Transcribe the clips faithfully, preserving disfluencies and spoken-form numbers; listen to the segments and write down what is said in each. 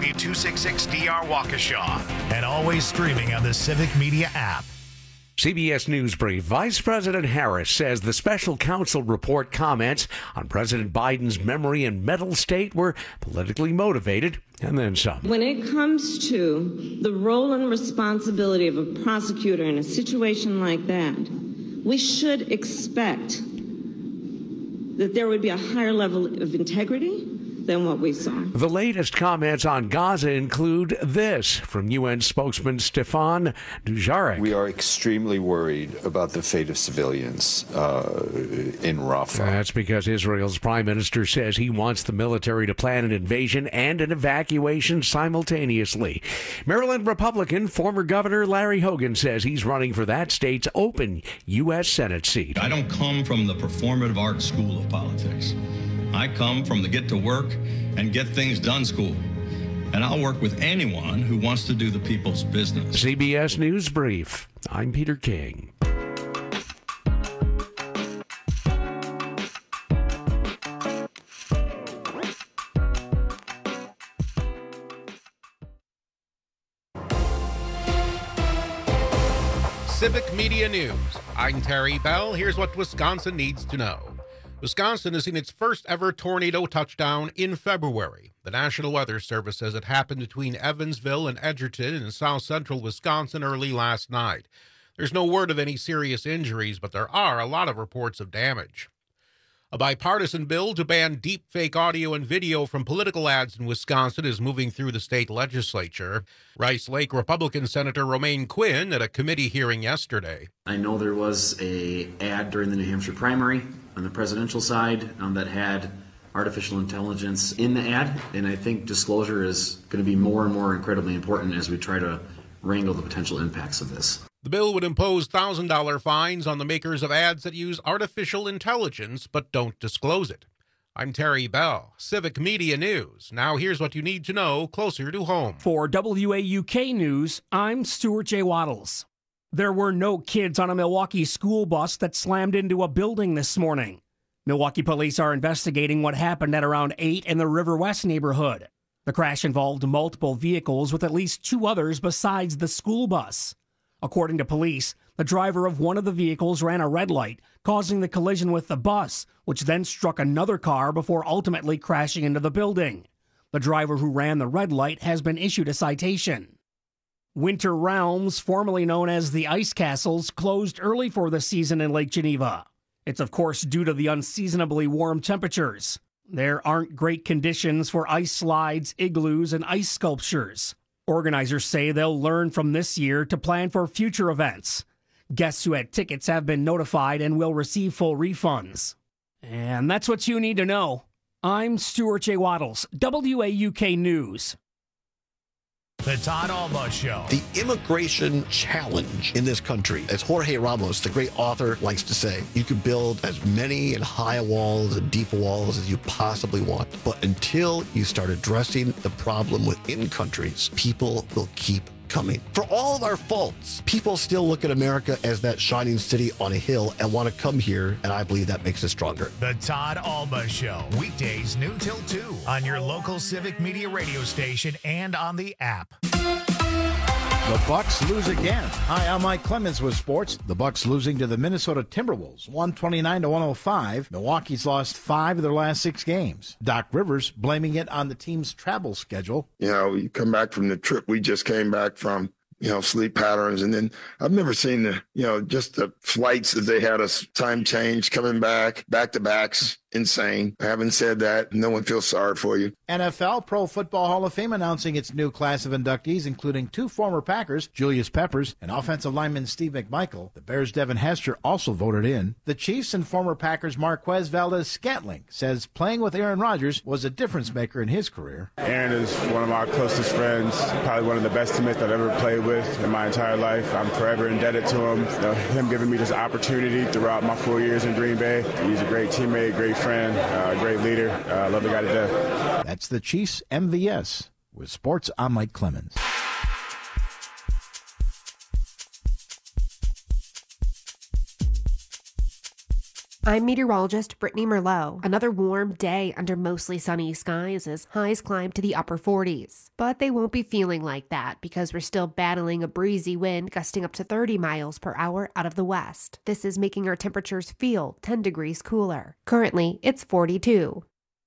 W two sixty-six D R Waukesha, and always streaming on the Civic Media app. C B S News Brief. Vice President Harris says the special counsel report comments on President Biden's memory and mental state were politically motivated, and then some. When it comes to the role and responsibility of a prosecutor in a situation like that, we should expect that there would be a higher level of integrity than what we saw. The latest comments on Gaza include this from U N spokesman Stefan Dujarric. We are extremely worried about the fate of civilians uh, in Rafah. That's because Israel's prime minister says he wants the military to plan an invasion and an evacuation simultaneously. Maryland Republican former Governor Larry Hogan says he's running for that state's open U S Senate seat. I don't come from the performative art school of politics. I come from the get to work and get things done school. And I'll work with anyone who wants to do the people's business. C B S News Brief. I'm Peter King. Civic Media News. I'm Terry Bell. Here's what Wisconsin needs to know. Wisconsin has seen its first ever tornado touchdown in February. The National Weather Service says it happened between Evansville and Edgerton in south central Wisconsin early last night. There's no word of any serious injuries, but there are a lot of reports of damage. A bipartisan bill to ban deepfake audio and video from political ads in Wisconsin is moving through the state legislature. Rice Lake Republican Senator Romaine Quinn at a committee hearing yesterday. I know there was a ad during the New Hampshire primary on the presidential side um, that had artificial intelligence in the ad, and I think disclosure is going to be more and more incredibly important as we try to wrangle the potential impacts of this. The bill would impose one thousand dollars fines on the makers of ads that use artificial intelligence but don't disclose it. I'm Terry Bell, Civic Media News. Now here's what you need to know closer to home. For W A U K News, I'm Stuart J. Waddles. There were no kids on a Milwaukee school bus that slammed into a building this morning. Milwaukee police are investigating what happened at around eight in the River West neighborhood. The crash involved multiple vehicles with at least two others besides the school bus. According to police, the driver of one of the vehicles ran a red light, causing the collision with the bus, which then struck another car before ultimately crashing into the building. The driver who ran the red light has been issued a citation. Winter Realms, formerly known as the Ice Castles, closed early for the season in Lake Geneva. It's of course due to the unseasonably warm temperatures. There aren't great conditions for ice slides, igloos, and ice sculptures. Organizers say they'll learn from this year to plan for future events. Guests who had tickets have been notified and will receive full refunds. And that's what you need to know. I'm Stuart J. Waddles, W A U K News. The Todd Alba Show. The immigration challenge in this country, as Jorge Ramos, the great author, likes to say, you can build as many and high walls and deep walls as you possibly want. But until you start addressing the problem within countries, people will keep coming. For all of our faults, people still look at America as that shining city on a hill and want to come here, and I believe that makes us stronger. The Todd Alba Show, weekdays noon till two on your local Civic Media radio station and on the app. The Bucks lose again. Hi, I'm Mike Clemens with sports. The Bucks losing to the Minnesota Timberwolves, one twenty-nine to one oh five. Milwaukee's lost five of their last six games. Doc Rivers blaming it on the team's travel schedule. You know, you come back from the trip we just came back from, you know, sleep patterns. And then I've never seen the, you know, just the flights that they had us time change coming back, back to backs. Insane. Having said that, no one feels sorry for you. N F L Pro Football Hall of Fame announcing its new class of inductees, including two former Packers, Julius Peppers, and offensive lineman Steve McMichael. The Bears' Devin Hester also voted in. The Chiefs and former Packers Marquez Valdes-Scantling says playing with Aaron Rodgers was a difference maker in his career. Aaron is one of my closest friends, probably one of the best teammates I've ever played with in my entire life. I'm forever indebted to him. You know, him giving me this opportunity throughout my four years in Green Bay. He's a great teammate, great friend, uh, great leader. I uh, love the guy to death. That's the Chiefs M V S. With sports, I'm Mike Clemens. I'm meteorologist Brittany Merlot. Another warm day under mostly sunny skies as highs climb to the upper forties. But they won't be feeling like that because we're still battling a breezy wind gusting up to thirty miles per hour out of the west. This is making our temperatures feel ten degrees cooler. Currently, it's forty-two.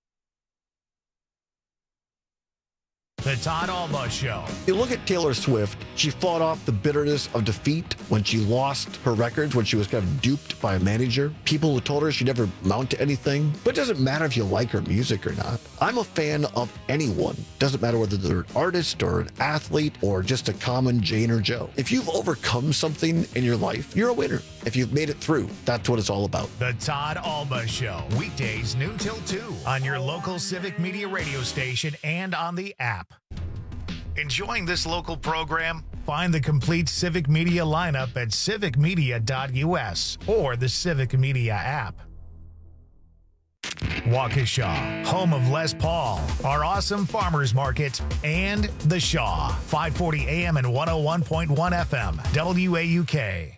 The Todd Alba Show. You look at Taylor Swift, she fought off the bitterness of defeat when she lost her records, when she was kind of duped by a manager. People who told her she'd never amount to anything. But it doesn't matter if you like her music or not. I'm a fan of anyone. Doesn't matter whether they're an artist or an athlete or just a common Jane or Joe. If you've overcome something in your life, you're a winner. If you've made it through, that's what it's all about. The Todd Alba Show. Weekdays noon till two on your local Civic Media radio station and on the app. Enjoying this local program? Find the complete Civic Media lineup at civic media dot u s or the Civic Media app. Waukesha, home of Les Paul, our awesome farmers market, and The Shaw, five forty A M and one oh one point one F M, W A U K.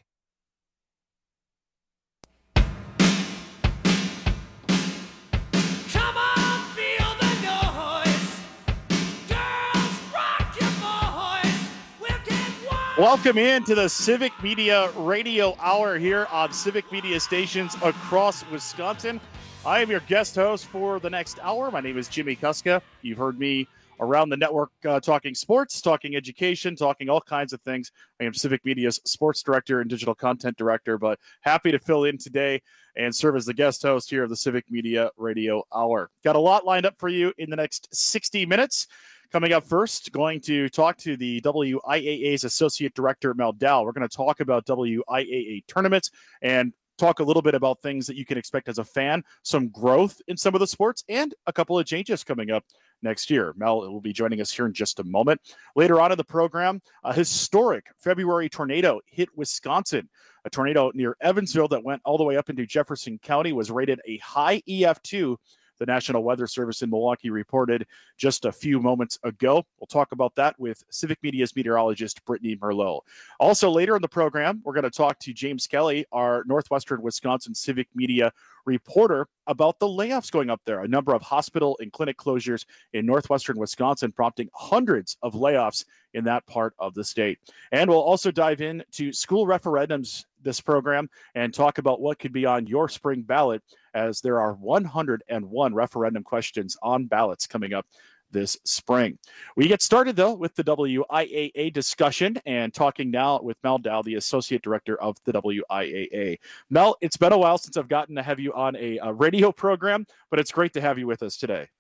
Welcome into the Civic Media Radio Hour here on Civic Media stations across Wisconsin. I am your guest host for the next hour. My name is Jimmy Kuska. You've heard me around the network uh, talking sports, talking education, talking all kinds of things. I am Civic Media's sports director and digital content director, but happy to fill in today and serve as the guest host here of the Civic Media Radio Hour. Got a lot lined up for you in the next sixty minutes. Coming up first, going to talk to the W I A A's Associate Director, Mel Dow. We're going to talk about W I A A tournaments and talk a little bit about things that you can expect as a fan, some growth in some of the sports, and a couple of changes coming up next year. Mel will be joining us here in just a moment. Later on in the program, a historic February tornado hit Wisconsin. A tornado near Evansville that went all the way up into Jefferson County was rated a high E F two. The National Weather Service in Milwaukee reported just a few moments ago. We'll talk about that with Civic Media's meteorologist, Brittany Merlot. Also, later in the program, we're going to talk to James Kelly, our Northwestern Wisconsin Civic Media reporter, about the layoffs going up there. A number of hospital and clinic closures in Northwestern Wisconsin, prompting hundreds of layoffs in that part of the state. And we'll also dive into school referendums this program and talk about what could be on your spring ballot, as there are one hundred one referendum questions on ballots coming up this spring. We get started, though, with the W I A A discussion and talking now with Mel Dow, the Associate Director of the W I A A. Mel, it's been a while since I've gotten to have you on a, a radio program, but it's great to have you with us today.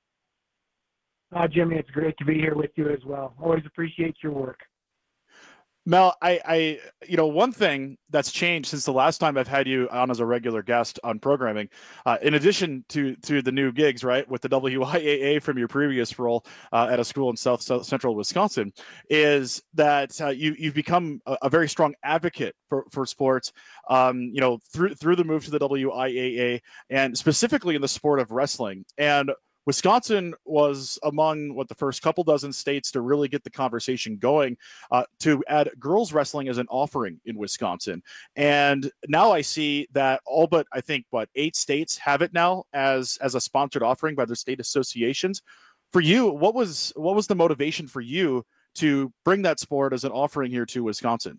Uh, Jimmy, it's great to be here with you as well. Always appreciate your work. Mel, I, I, you know, one thing that's changed since the last time I've had you on as a regular guest on programming, uh, in addition to to the new gigs, right, with the W I A A from your previous role uh, at a school in South, South Central Wisconsin, is that uh, you you've become a, a very strong advocate for for sports. Um, you know, through through the move to the W I A A, and specifically in the sport of wrestling. And Wisconsin was among what the first couple dozen states to really get the conversation going uh, to add girls wrestling as an offering in Wisconsin. And now I see that all but I think what eight states have it now as as a sponsored offering by their state associations. For you, what was what was the motivation for you to bring that sport as an offering here to Wisconsin?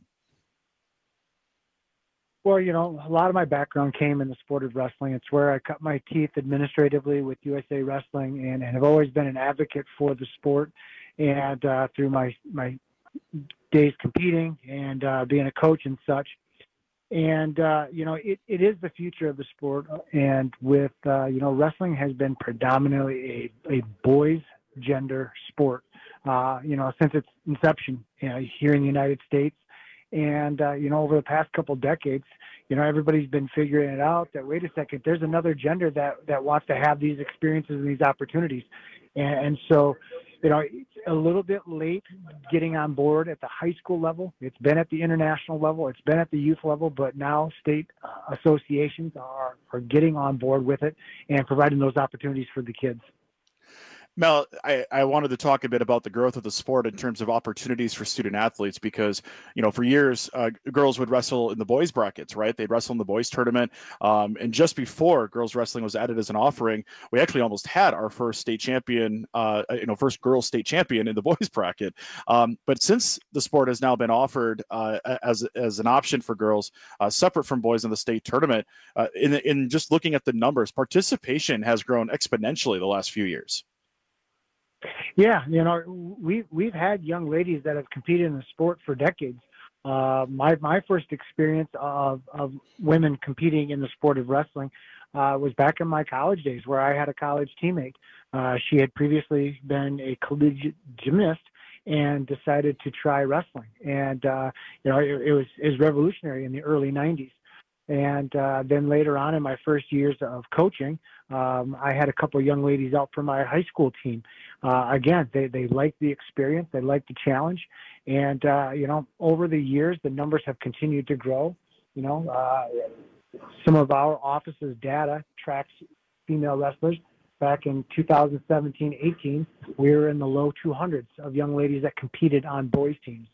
Well, you know, a lot of my background came in the sport of wrestling. It's where I cut my teeth administratively with U S A Wrestling, and, and have always been an advocate for the sport. And uh, through my my days competing and uh, being a coach and such. And, uh, you know, it, it is the future of the sport. And with, uh, you know, wrestling has been predominantly a, a boys gender sport, uh, you know, since its inception, you know, here in the United States. And, uh, you know, over the past couple decades, you know, everybody's been figuring it out that, wait a second, there's another gender that, that wants to have these experiences and these opportunities. And, and so, you know, it's a little bit late getting on board at the high school level. It's been at the international level. It's been at the youth level, but now state uh, associations are, are getting on board with it and providing those opportunities for the kids. Mel, I, I wanted to talk a bit about the growth of the sport in terms of opportunities for student athletes because, you know, for years, uh, girls would wrestle in the boys brackets, right? They'd wrestle in the boys tournament. Um, and just before girls wrestling was added as an offering, we actually almost had our first state champion, uh, you know, first girls state champion in the boys bracket. Um, but since the sport has now been offered uh, as, as an option for girls, uh, separate from boys in the state tournament, uh, in, in just looking at the numbers, participation has grown exponentially the last few years. Yeah, you know, we we've had young ladies that have competed in the sport for decades. Uh, my my first experience of of women competing in the sport of wrestling uh, was back in my college days, where I had a college teammate. Uh, she had previously been a collegiate gymnast and decided to try wrestling, and uh, you know, it, it was it was revolutionary in the early nineties. And uh, then later on in my first years of coaching, um, I had a couple of young ladies out for my high school team. Uh, again, they, they liked the experience, they liked the challenge. And, uh, you know, over the years, the numbers have continued to grow. You know, uh, some of our office's data tracks female wrestlers. Back in two thousand seventeen eighteen, we were in the low two hundreds of young ladies that competed on boys teams.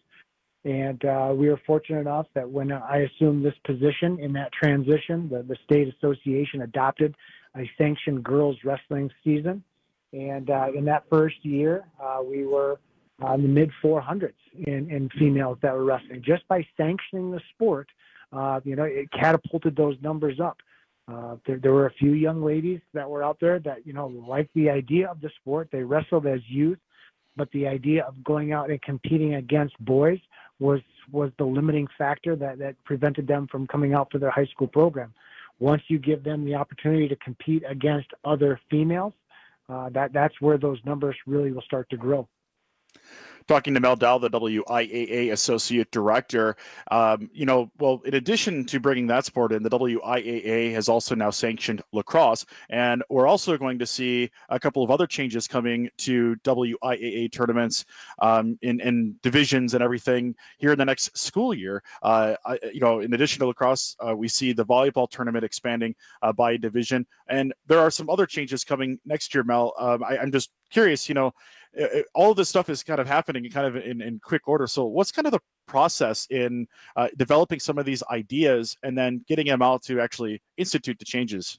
And uh, we were fortunate enough that when I assumed this position in that transition, the, the state association adopted a sanctioned girls wrestling season. And uh, in that first year, uh, we were uh, in the mid four hundreds in, in females that were wrestling. Just by sanctioning the sport, uh, you know, it catapulted those numbers up. Uh, there, there were a few young ladies that were out there that, you know, liked the idea of the sport. They wrestled as youth, but the idea of going out and competing against boys was was the limiting factor that, that prevented them from coming out for their high school program. Once you give them the opportunity to compete against other females, uh, that that's where those numbers really will start to grow. Talking to Mel Dow, the W I A A Associate Director, um, you know, well, in addition to bringing that sport in, the W I A A has also now sanctioned lacrosse, and we're also going to see a couple of other changes coming to W I A A tournaments um, in, in divisions and everything here in the next school year. Uh, I, you know, in addition to lacrosse, uh, we see the volleyball tournament expanding uh, by division, and there are some other changes coming next year, Mel. Um, I, I'm just curious, you know, it, all of this stuff is kind of happening kind of in, in quick order. So what's kind of the process in uh, developing some of these ideas and then getting them out to actually institute the changes?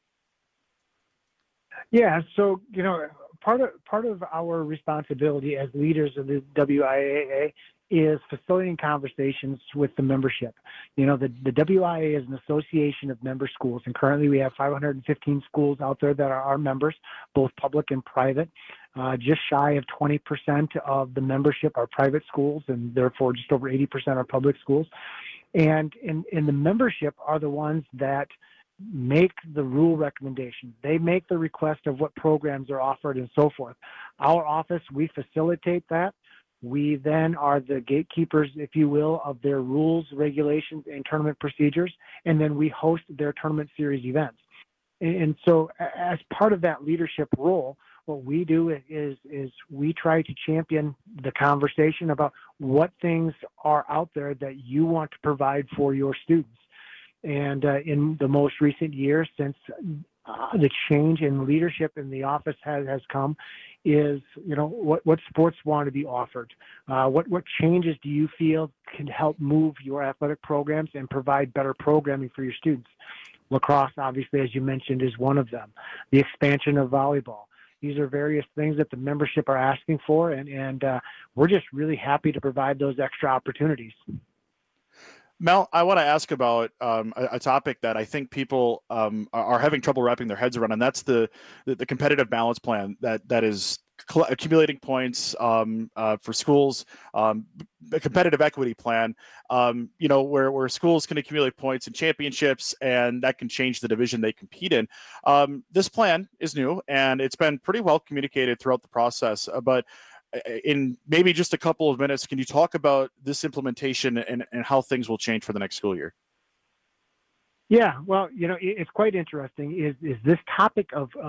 Yeah, so, you know, part of part of our responsibility as leaders of the W I A A is facilitating conversations with the membership. You know, the, the W I A A is an association of member schools, and currently we have five hundred fifteen schools out there that are our members, both public and private. Uh, just shy of twenty percent of the membership are private schools, and therefore just over eighty percent are public schools. And in, in the membership are the ones that make the rule recommendation. They make the request of what programs are offered and so forth. Our office, we facilitate that. We then are the gatekeepers, if you will, of their rules, regulations, and tournament procedures, and then we host their tournament series events. And, and so as part of that leadership role, what we do is is we try to champion the conversation about what things are out there that you want to provide for your students. And uh, in the most recent years, since uh, the change in leadership in the office has, has come, is, you know, what, what sports want to be offered? Uh, what, what changes do you feel can help move your athletic programs and provide better programming for your students? Lacrosse, obviously, as you mentioned, is one of them. The expansion of volleyball. These are various things that the membership are asking for, and, and uh, we're just really happy to provide those extra opportunities. Mel, I want to ask about um, a, a topic that I think people um, are, are having trouble wrapping their heads around, and that's the, the, the competitive balance plan that that is cl- accumulating points um, uh, for schools, um, a competitive equity plan, um, you know, where, where schools can accumulate points in championships, and that can change the division they compete in. Um, this plan is new, and it's been pretty well communicated throughout the process, uh, but in maybe just a couple of minutes, can you talk about this implementation and, and how things will change for the next school year? Yeah, well, you know, it's quite interesting is, is this topic of, of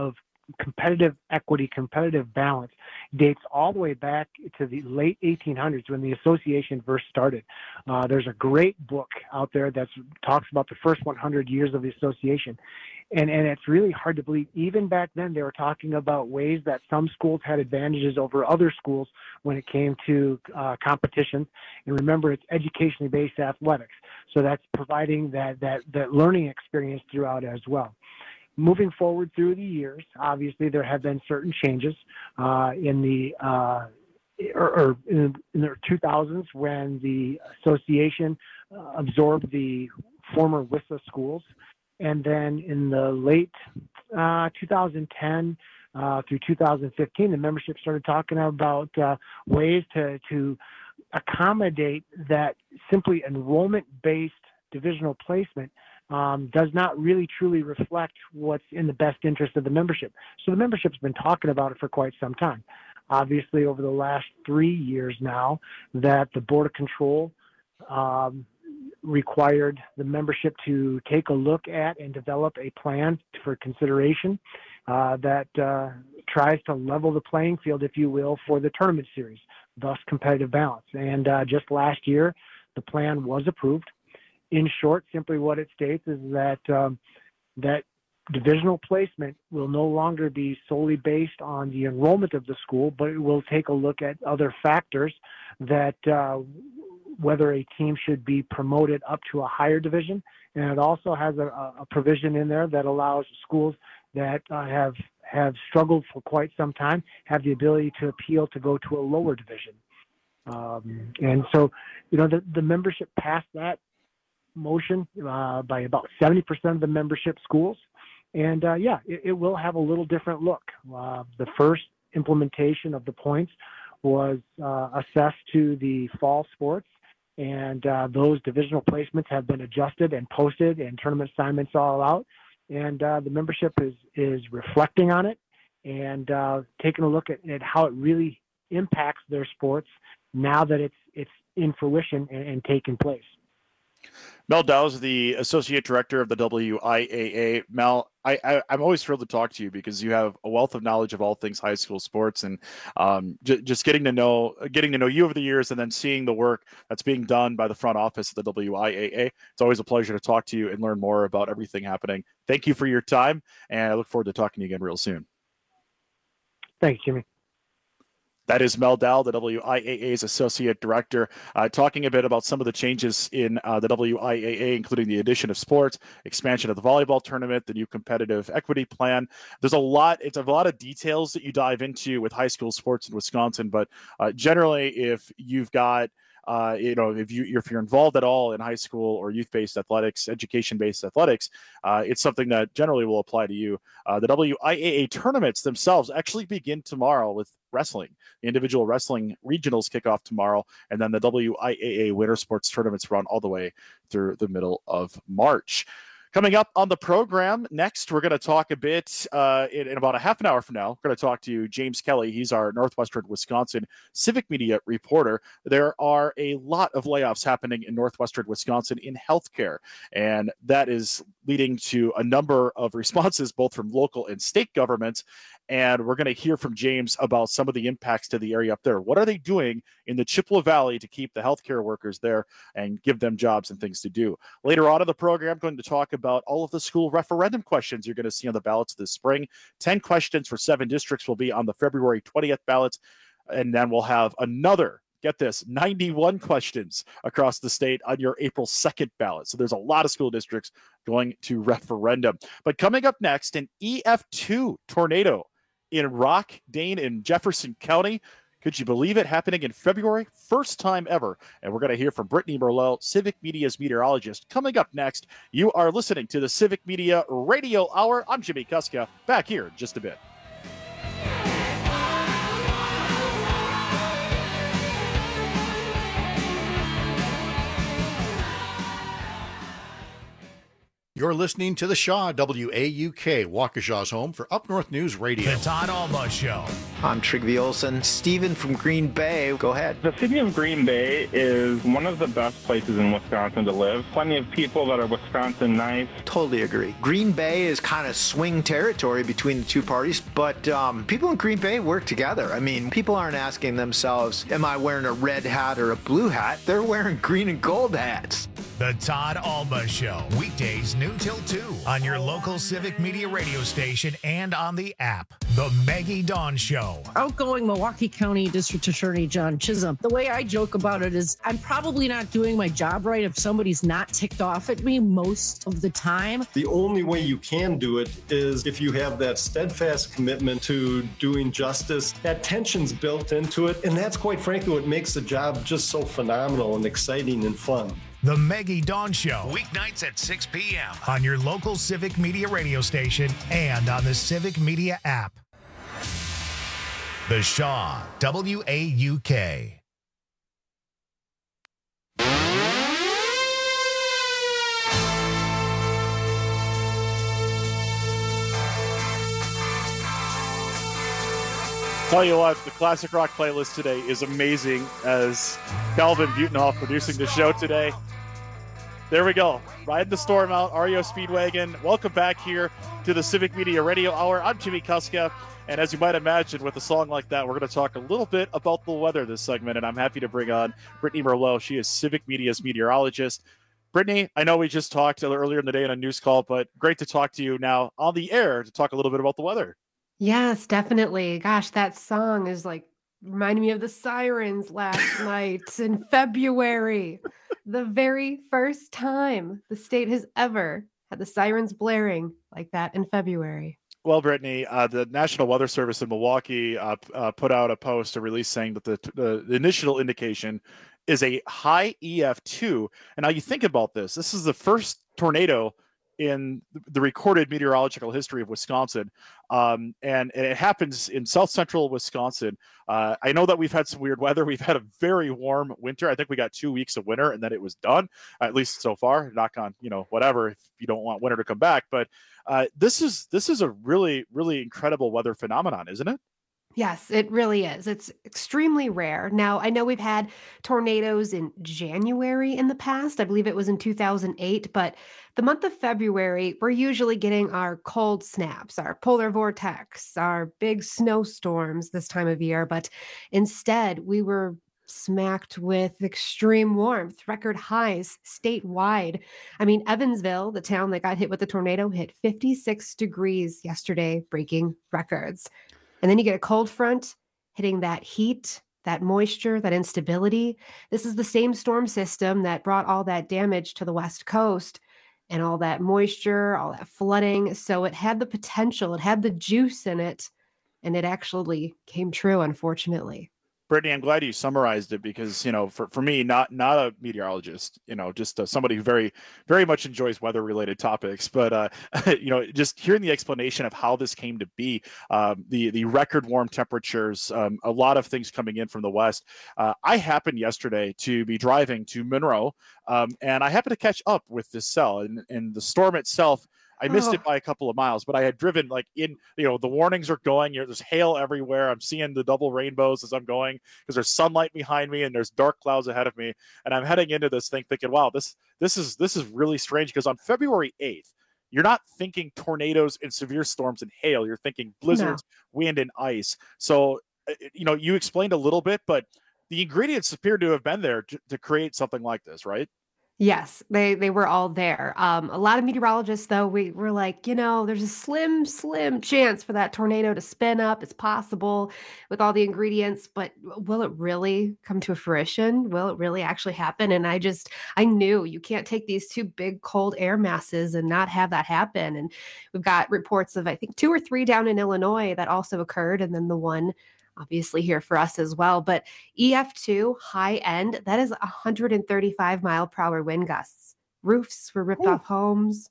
competitive equity, competitive balance dates all the way back to the late eighteen hundreds when the association first started. Uh, there's a great book out there that talks about the first one hundred years of the association. And, and it's really hard to believe. Even back then, they were talking about ways that some schools had advantages over other schools when it came to uh, competitions. And remember, it's educationally based athletics. So that's providing that, that, that learning experience throughout as well. Moving forward through the years, obviously there have been certain changes uh, in the uh, or, or in, in the two thousands when the association uh, absorbed the former W I S A schools, and then in the late uh, two thousand ten uh, through two thousand fifteen, the membership started talking about uh, ways to to accommodate that simply enrollment-based divisional placement Um, does not really truly reflect what's in the best interest of the membership. So the membership's been talking about it for quite some time. Obviously, over the last three years now, that the Board of Control um, required the membership to take a look at and develop a plan for consideration uh, that uh, tries to level the playing field, if you will, for the tournament series, thus competitive balance. And uh, just last year, the plan was approved. In short, simply what it states is that um, that divisional placement will no longer be solely based on the enrollment of the school, but it will take a look at other factors that uh, whether a team should be promoted up to a higher division. And it also has a, a provision in there that allows schools that uh, have have struggled for quite some time have the ability to appeal to go to a lower division. Um, and so, you know, the, the membership passed that motion uh, by about seventy percent of the membership schools. And uh, yeah, it, it will have a little different look. Uh, the first implementation of the points was uh, assessed to the fall sports, and uh, those divisional placements have been adjusted and posted and tournament assignments all out. And uh, the membership is, is reflecting on it and uh, taking a look at, at how it really impacts their sports now that it's, it's in fruition and, and taking place. Mel Dow's the Associate Director of the W I A A. Mel, I, I, I'm always thrilled to talk to you because you have a wealth of knowledge of all things high school sports, and um, j- just getting to know getting to know you over the years, and then seeing the work that's being done by the front office of the W I A A. It's always a pleasure to talk to you and learn more about everything happening. Thank you for your time, and I look forward to talking to you again real soon. Thanks, Jimmy. That is Mel Dow, the W I A A's Associate Director, uh, talking a bit about some of the changes in uh, the W I A A, including the addition of sports, expansion of the volleyball tournament, the new competitive equity plan. There's a lot, it's a lot of details that you dive into with high school sports in Wisconsin, but uh, generally, if you've got Uh, you know, if you if you're involved at all in high school or youth-based athletics, education-based athletics, uh, it's something that generally will apply to you. Uh, the W I A A tournaments themselves actually begin tomorrow with wrestling. The individual wrestling regionals kick off tomorrow, and then the W I A A winter sports tournaments run all the way through the middle of March. Coming up on the program next, we're going to talk a bit uh, in, in about a half an hour from now. We're going to talk to James Kelly. He's our Northwestern Wisconsin civic media reporter. There are a lot of layoffs happening in Northwestern Wisconsin in healthcare, and that is leading to a number of responses both from local and state governments. And we're going to hear from James about some of the impacts to the area up there. What are they doing in the Chippewa Valley to keep the healthcare workers there and give them jobs and things to do? Later on in the program, I'm going to talk about all of the school referendum questions you're going to see on the ballots this spring. ten questions for seven districts will be on the February twentieth ballots. And then we'll have another, get this, ninety-one questions across the state on your April second ballot. So there's a lot of school districts going to referendum. But coming up next, an E F two tornado in Rock, Dane, and Jefferson County. Could you believe it? Happening in February, first time ever. And we're going to hear from Brittany Merlot, Civic Media's meteorologist. Coming up next, you are listening to the Civic Media Radio Hour. I'm Jimmy Kuska, back here in just a bit. You're listening to The Shaw, W A U K, Waukesha's home for Up North News Radio. The Todd Alba Show. I'm Trigby Olson. Stephen from Green Bay, go ahead. The city of Green Bay is one of the best places in Wisconsin to live. Plenty of people that are Wisconsin nice. Totally agree. Green Bay is kind of swing territory between the two parties, but um, people in Green Bay work together. I mean, people aren't asking themselves, am I wearing a red hat or a blue hat? They're wearing green and gold hats. The Todd Alba Show, weekdays noon till two on your local Civic Media radio station and on the app. The Maggie Dawn Show. Outgoing Milwaukee County District Attorney John Chisholm. The way I joke about it is I'm probably not doing my job right if somebody's not ticked off at me most of the time. The only way you can do it is if you have that steadfast commitment to doing justice. That tension's built into it, and that's quite frankly what makes the job just so phenomenal and exciting and fun. The Maggie Dawn Show, weeknights at six p.m. on your local Civic Media radio station and on the Civic Media app. The Shaw, W A U K. Tell you what, the classic rock playlist today is amazing, as Calvin Butenhoff producing the show today. There we go. Riding the storm out, R E O Speedwagon. Welcome back here to the Civic Media Radio Hour. I'm Jimmy Kuska, and as you might imagine, with a song like that, we're going to talk a little bit about the weather this segment, and I'm happy to bring on Brittany Merlot. She is Civic Media's meteorologist. Brittany, I know we just talked earlier in the day on a news call, but great to talk to you now on the air to talk a little bit about the weather. Yes, definitely. Gosh, that song is like reminding me of the sirens last night in February. The very first time the state has ever had the sirens blaring like that in February. Well, Brittany, uh, the National Weather Service in Milwaukee uh, uh, put out a post, a release saying that the, the, the initial indication is a high E F two. And now you think about this, this is the first tornado in the recorded meteorological history of Wisconsin. Um, and, and it happens in south central Wisconsin. Uh, I know that we've had some weird weather. We've had a very warm winter. I think we got two weeks of winter and then it was done, at least so far. Knock on, you know, whatever, if you don't want winter to come back. But uh, this is this is a really, really incredible weather phenomenon, isn't it? Yes, it really is. It's extremely rare. Now, I know we've had tornadoes in January in the past. I believe it was in two thousand eight, but the month of February, we're usually getting our cold snaps, our polar vortex, our big snowstorms this time of year. But instead, we were smacked with extreme warmth, record highs statewide. I mean, Evansville, the town that got hit with the tornado, hit fifty-six degrees yesterday, breaking records. And then you get a cold front hitting that heat, that moisture, that instability. This is the same storm system that brought all that damage to the West Coast and all that moisture, all that flooding. So it had the potential, it had the juice in it, and it actually came true, unfortunately. Brittany, I'm glad you summarized it because, you know, for, for me, not not a meteorologist, you know, just uh, somebody who very, very much enjoys weather-related topics. But, uh, you know, just hearing the explanation of how this came to be, um, the, the record warm temperatures, um, a lot of things coming in from the west. Uh, I happened yesterday to be driving to Monroe, um, and I happened to catch up with this cell. And, and the storm itself, I missed oh. it by a couple of miles, but I had driven like in, you know, the warnings are going, you know, there's hail everywhere. I'm seeing the double rainbows as I'm going because there's sunlight behind me and there's dark clouds ahead of me. And I'm heading into this thing thinking, wow, this, this is, this is really strange because on February eighth, you're not thinking tornadoes and severe storms and hail. You're thinking blizzards, no. wind and ice. So, you know, you explained a little bit, but the ingredients appear to have been there to, to create something like this, right? Yes, they they were all there. Um, a lot of meteorologists, though, we were like, you know, there's a slim, slim chance for that tornado to spin up. It's possible with all the ingredients, but will it really come to fruition? Will it really actually happen? And I just, I knew you can't take these two big cold air masses and not have that happen. And we've got reports of, I think, two or three down in Illinois that also occurred, and then the one obviously here for us as well. But E F two high end, that is one hundred thirty-five mile per hour wind gusts. Roofs were ripped Ooh. off homes.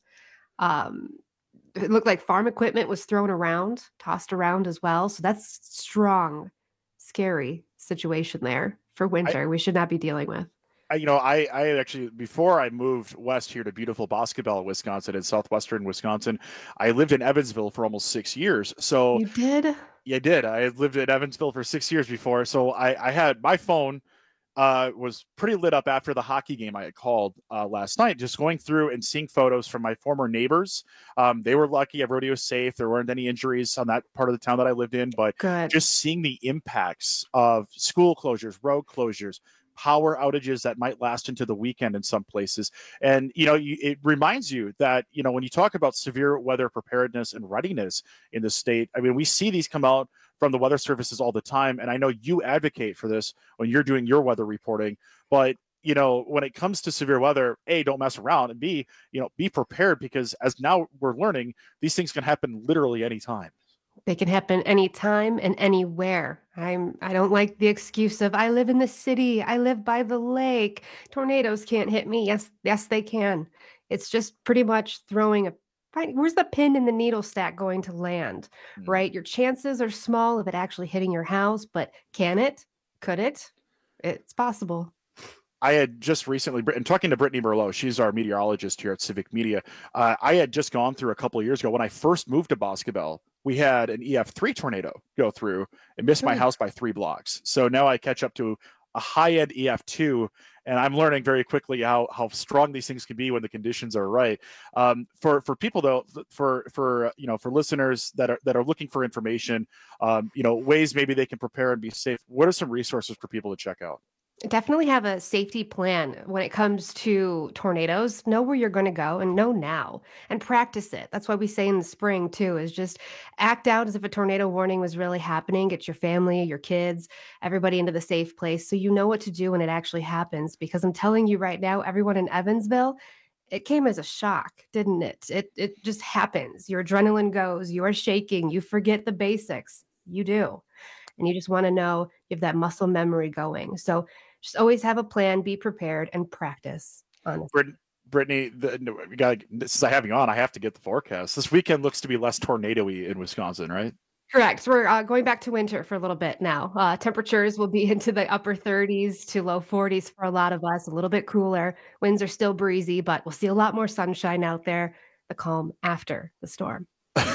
Um, it looked like farm equipment was thrown around, tossed around as well. So that's strong, scary situation there for winter. I, we should not be dealing with. I, you know, I, I actually, before I moved west here to beautiful Boscobel, Wisconsin, in southwestern Wisconsin, I lived in Evansville for almost six years. So you did? Yeah, I did. I had lived in Evansville for six years before. So I, I had my phone uh, was pretty lit up after the hockey game I had called uh, last night, just going through and seeing photos from my former neighbors. Um, they were lucky. Everybody was safe. There weren't any injuries on that part of the town that I lived in, but Good. Just seeing the impacts of school closures, road closures, power outages that might last into the weekend in some places. And, you know, you, it reminds you that, you know, when you talk about severe weather preparedness and readiness in the state, I mean, we see these come out from the weather services all the time. And I know you advocate for this when you're doing your weather reporting, but you know, when it comes to severe weather, A, don't mess around, and B, you know, be prepared, because as now we're learning, these things can happen literally anytime. They can happen anytime and anywhere. I'm I don't like the excuse of I live in the city, I live by the lake. Tornadoes can't hit me. Yes, yes, they can. It's just pretty much throwing a where's the pin in the needle stack going to land, mm. right? Your chances are small of it actually hitting your house, but can it? Could it? It's possible. I had just recently, and talking to Brittany Merlot, she's our meteorologist here at Civic Media. Uh, I had just gone through a couple of years ago when I first moved to Boscobel. We had an E F three tornado go through and missed my house by three blocks. So now I catch up to a high-end E F two, and I'm learning very quickly how how strong these things can be when the conditions are right. Um, for for people though, for for you know for listeners that are that are looking for information, um, you know ways maybe they can prepare and be safe. What are some resources for people to check out? Definitely have a safety plan when it comes to tornadoes. Know where you're going to go and know now and practice it. That's why we say in the spring too, is just act out as if a tornado warning was really happening. Get your family, your kids, everybody into the safe place so you know what to do when it actually happens. Because I'm telling you right now, everyone in Evansville, it came as a shock, didn't it? It it just happens. Your adrenaline goes, you are shaking, you forget the basics. You do. And you just want to know you have that muscle memory going. So just always have a plan, be prepared, and practice. Honestly. Brittany, the, we got since I have you on, I have to get the forecast. This weekend looks to be less tornado-y in Wisconsin, right? Correct. So we're uh, going back to winter for a little bit now. Uh, temperatures will be into the upper thirties to low forties for a lot of us, a little bit cooler. Winds are still breezy, but we'll see a lot more sunshine out there, the calm after the storm.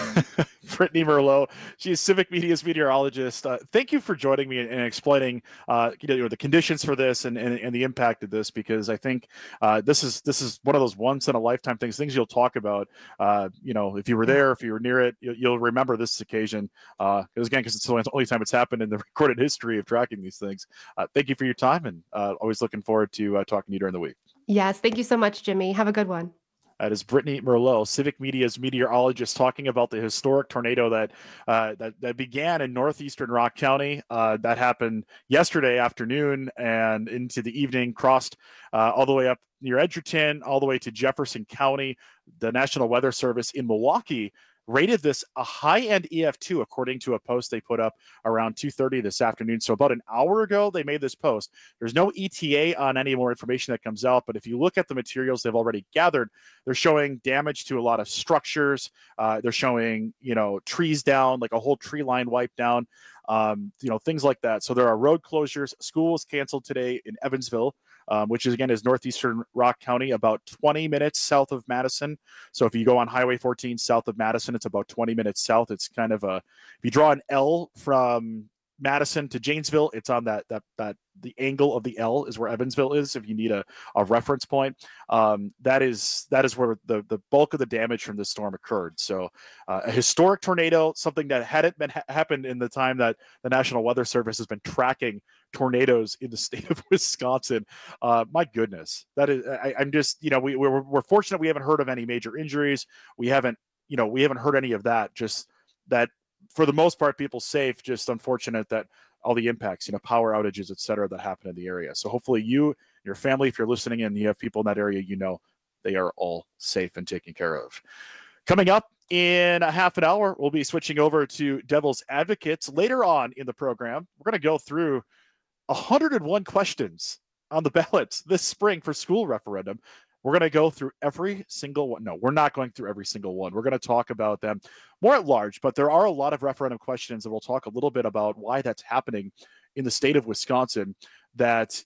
Brittany Merlot, she's Civic Media's meteorologist. Uh, thank you for joining me and, and explaining, uh, you know, the conditions for this and, and, and the impact of this, because I think uh, this is this is one of those once in a lifetime things, things you'll talk about. Uh, you know, if you were there, if you were near it, you'll, you'll remember this occasion. Because uh, again, because it's the only time it's happened in the recorded history of tracking these things. Uh, thank you for your time, and uh, always looking forward to uh, talking to you during the week. Yes, thank you so much, Jimmy. Have a good one. That is Brittany Merlot, Civic Media's meteorologist, talking about the historic tornado that uh, that, that began in northeastern Rock County. Uh, that happened yesterday afternoon and into the evening, crossed uh, all the way up near Edgerton, all the way to Jefferson County. The National Weather Service in Milwaukee rated this a high-end E F two, according to a post they put up around two thirty this afternoon. So about an hour ago, they made this post. There's no E T A on any more information that comes out, but if you look at the materials they've already gathered, they're showing damage to a lot of structures. Uh, they're showing, you know, trees down, like a whole tree line wiped down, um, you know, things like that. So there are road closures. Schools canceled today in Evansville, Um, which is, again, is northeastern Rock County, about twenty minutes south of Madison. So if you go on Highway fourteen south of Madison, it's about twenty minutes south. It's kind of a, if you draw an L from Madison to Janesville, it's on that, that, that the angle of the L is where Evansville is. If you need a, a reference point, um, that is, that is where the, the bulk of the damage from this storm occurred. So uh, a historic tornado, something that hadn't been ha- happened in the time that the National Weather Service has been tracking tornadoes in the state of Wisconsin. Uh, my goodness, that is, I, I'm just, you know, we, we're, we're fortunate we haven't heard of any major injuries. We haven't, you know, we haven't heard any of that. Just that for the most part, people safe, just unfortunate that all the impacts, you know, power outages, et cetera, that happen in the area. So hopefully you, your family, if you're listening and you have people in that area, you know, they are all safe and taken care of. Coming up in a half an hour, we'll be switching over to Devil's Advocates. Later on in the program, we're going to go through one hundred one questions on the ballots this spring for school referendum. We're going to go through every single one. No, we're not going through every single one. We're going to talk about them more at large, but there are a lot of referendum questions, and we'll talk a little bit about why that's happening in the state of Wisconsin that,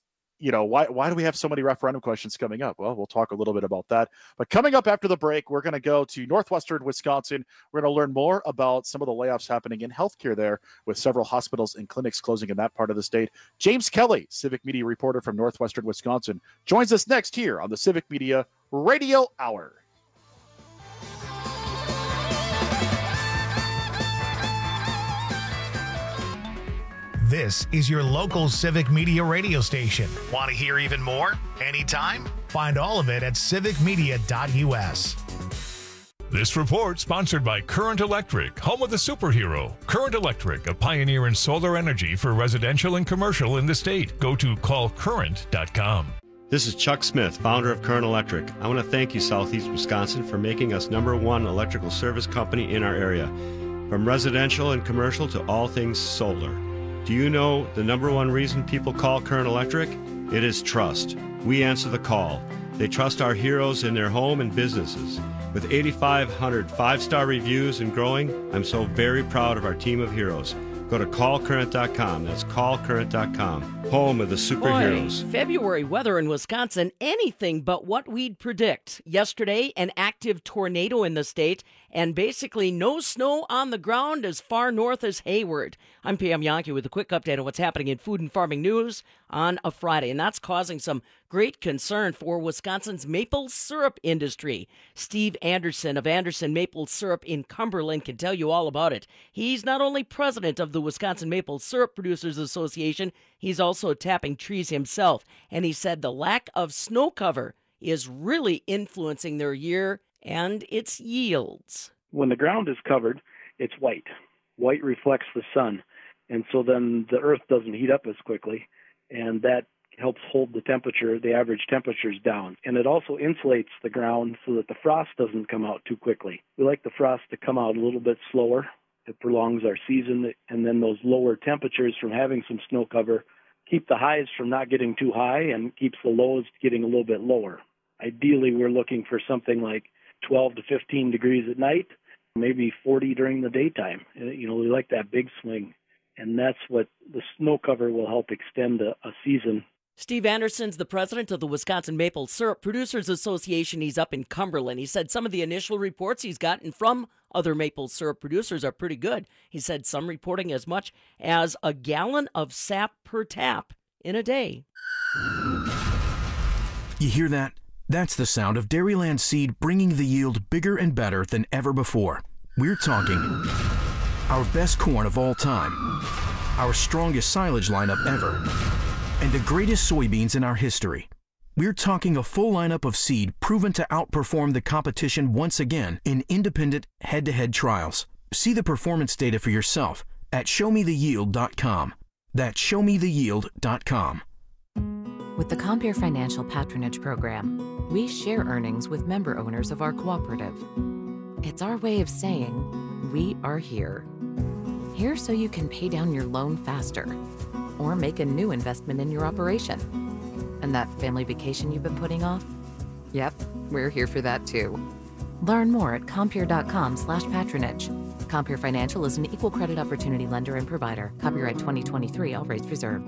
you know, why why do we have so many referendum questions coming up? Well, we'll talk a little bit about that. But coming up after the break, we're going to go to northwestern Wisconsin. We're going to learn more about some of the layoffs happening in healthcare there, with several hospitals and clinics closing in that part of the state. James Kelly, Civic Media reporter from northwestern Wisconsin, joins us next here on the Civic Media Radio Hour. This is your local Civic Media radio station. Want to hear even more? Anytime? Find all of it at civic media dot u s. This report sponsored by Current Electric, home of the superhero. Current Electric, a pioneer in solar energy for residential and commercial in the state. Go to call current dot com. This is Chuck Smith, founder of Current Electric. I want to thank you, Southeast Wisconsin, for making us number one electrical service company in our area. From residential and commercial to all things solar. Do you know the number one reason people call Current Electric? It is trust. We answer the call. They trust our heroes in their home and businesses. With eighty-five hundred five-star reviews and growing, I'm so very proud of our team of heroes. Go to call current dot com. That's call current dot com. Home of the superheroes. Boy, February weather in Wisconsin, anything but what we'd predict. Yesterday, an active tornado in the state, and basically no snow on the ground as far north as Hayward. I'm Pam Yankee with a quick update on what's happening in food and farming news on a Friday, and that's causing some great concern for Wisconsin's maple syrup industry. Steve Anderson of Anderson Maple Syrup in Cumberland can tell you all about it. He's not only president of the Wisconsin Maple Syrup Producers Association, he's also tapping trees himself, and he said the lack of snow cover is really influencing their year and its yields. When the ground is covered, it's white. White reflects the sun, and so then the earth doesn't heat up as quickly, and that helps hold the temperature, the average temperatures down. And it also insulates the ground so that the frost doesn't come out too quickly. We like the frost to come out a little bit slower. It prolongs our season, and then those lower temperatures from having some snow cover keep the highs from not getting too high and keeps the lows getting a little bit lower. Ideally, we're looking for something like twelve to fifteen degrees at night, maybe forty during the daytime. You know, we like that big swing, and that's what the snow cover will help extend a, a season. Steve Anderson's the president of the Wisconsin Maple Syrup Producers Association. He's up in Cumberland. He said some of the initial reports he's gotten from other maple syrup producers are pretty good. He said some reporting as much as a gallon of sap per tap in a day. You hear that? That's the sound of Dairyland Seed bringing the yield bigger and better than ever before. We're talking our best corn of all time, our strongest silage lineup ever, and the greatest soybeans in our history. We're talking a full lineup of seed proven to outperform the competition once again in independent head-to-head trials. See the performance data for yourself at show me the yield dot com. That's show me the yield dot com. With the Compeer Financial Patronage Program, we share earnings with member owners of our cooperative. It's our way of saying, we are here. Here so you can pay down your loan faster or make a new investment in your operation. And that family vacation you've been putting off? Yep, we're here for that too. Learn more at compeer dot com slash patronage. Compeer Financial is an equal credit opportunity lender and provider. Copyright twenty twenty-three, all rights reserved.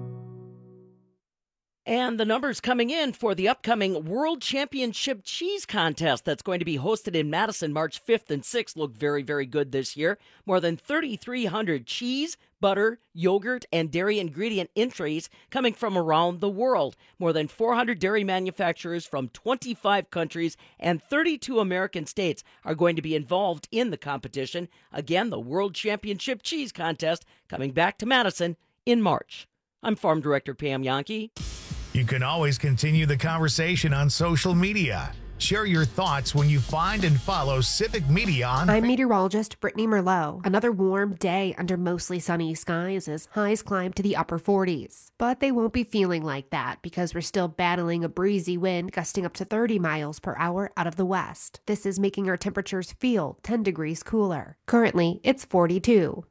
And the numbers coming in for the upcoming World Championship Cheese Contest that's going to be hosted in Madison March fifth and sixth look very, very good this year. More than thirty-three hundred cheese, butter, yogurt, and dairy ingredient entries coming from around the world. More than four hundred dairy manufacturers from twenty-five countries and thirty-two American states are going to be involved in the competition. Again, the World Championship Cheese Contest coming back to Madison in March. I'm Farm Director Pam Yankee. You can always continue the conversation on social media. Share your thoughts when you find and follow Civic Media on... I'm meteorologist Brittany Merlot. Another warm day under mostly sunny skies as highs climb to the upper forties. But they won't be feeling like that because we're still battling a breezy wind gusting up to thirty miles per hour out of the west. This is making our temperatures feel ten degrees cooler. Currently, it's forty-two.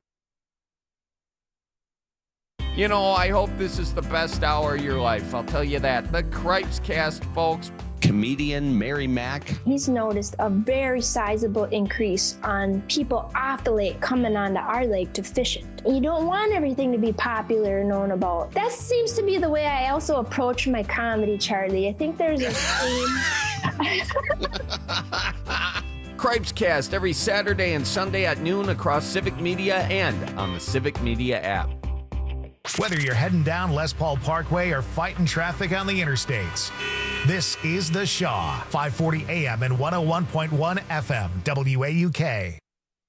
You know, I hope this is the best hour of your life. I'll tell you that. The Cripes Cast, folks. comedian Mary Mack. He's noticed a very sizable increase on people off the lake coming onto our lake to fish it. You don't want everything to be popular and known about. That seems to be the way I also approach my comedy, Charlie. I think there's a theme. Cripescast every Saturday and Sunday at noon across Civic Media and on the Civic Media app. Whether you're heading down Les Paul Parkway or fighting traffic on the interstates, this is The Shaw, five forty A M and one oh one point one F M, W A U K.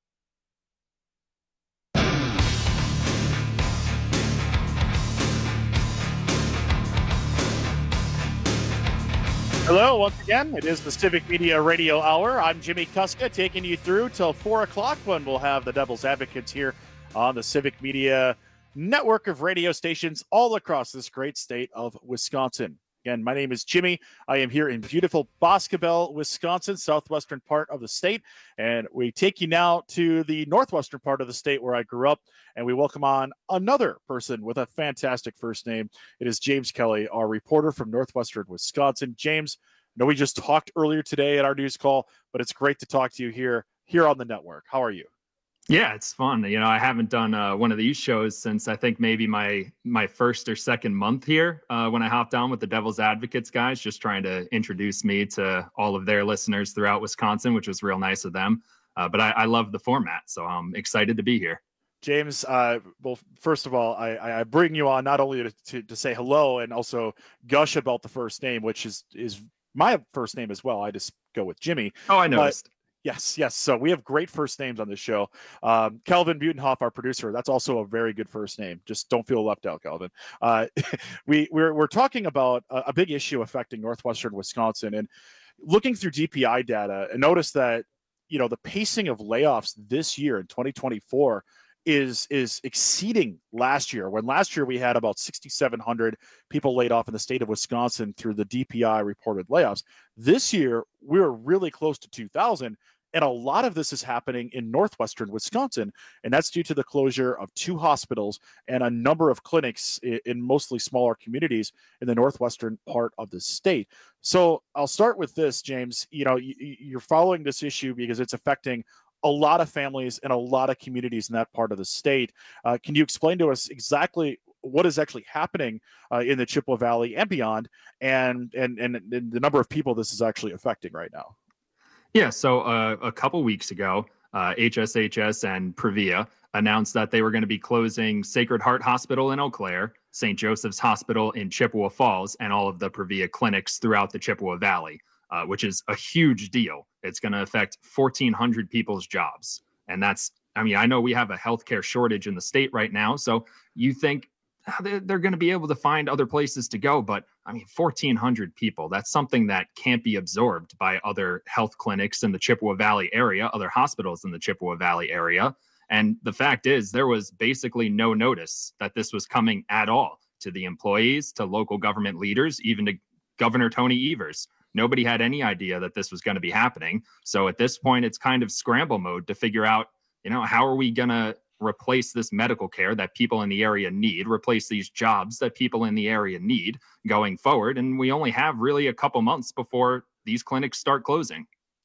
Hello, once again, it is the Civic Media Radio Hour. I'm Jimmy Kuska, taking you through till four o'clock when we'll have the Devil's Advocates here on the Civic Media network of radio stations all across this great state of Wisconsin. Again, my name is Jimmy. I am here in beautiful Boscobel, Wisconsin, southwestern part of the state. And we take you now to the northwestern part of the state where I grew up. And we welcome on another person with a fantastic first name. It is James Kelly, our reporter from northwestern Wisconsin. James, I know we just talked earlier today at our news call, but it's great to talk to you here, here on the network. How are you? Yeah, it's fun. You know, I haven't done uh, one of these shows since I think maybe my my first or second month here uh, when I hopped on with the Devil's Advocates guys, just trying to introduce me to all of their listeners throughout Wisconsin, which was real nice of them. Uh, but I, I love the format, so I'm excited to be here. James, uh, well, first of all, I, I bring you on not only to, to, to say hello and also gush about the first name, which is, is my first name as well. I just go with Jimmy. Oh, I noticed. But, Yes, yes. So we have great first names on this show. Um, Kelvin Butenhoff, our producer, that's also a very good first name. Just don't feel left out, Kelvin. Uh, we, we're, we're talking about a, a big issue affecting northwestern Wisconsin, and looking through D P I data, and notice that, you know, the pacing of layoffs this year in twenty twenty-four is is exceeding last year, when last year we had about sixty-seven hundred people laid off in the state of Wisconsin through the D P I reported layoffs. This year, we're really close to two thousand, and a lot of this is happening in northwestern Wisconsin, and that's due to the closure of two hospitals and a number of clinics in, in mostly smaller communities in the northwestern part of the state. So I'll start with this, James. You know, you, you're following this issue because it's affecting a lot of families and a lot of communities in that part of the state. Uh, can you explain to us exactly what is actually happening uh, in the Chippewa Valley and beyond, and, and and and the number of people this is actually affecting right now? Yeah, so uh, a couple weeks ago, uh, H S H S and Previa announced that they were going to be closing Sacred Heart Hospital in Eau Claire, Saint Joseph's Hospital in Chippewa Falls, and all of the Previa clinics throughout the Chippewa Valley. Uh, which is a huge deal. It's going to affect fourteen hundred people's jobs. And that's, I mean, I know we have a healthcare shortage in the state right now. So you think they're, they're going to be able to find other places to go. But I mean, fourteen hundred people, that's something that can't be absorbed by other health clinics in the Chippewa Valley area, other hospitals in the Chippewa Valley area. And the fact is, there was basically no notice that this was coming at all to the employees, to local government leaders, even to Governor Tony Evers. Nobody had any idea that this was going to be happening. So at this point, it's kind of scramble mode to figure out, you know, how are we going to replace this medical care that people in the area need, replace these jobs that people in the area need going forward. And we only have really a couple months before these clinics start closing.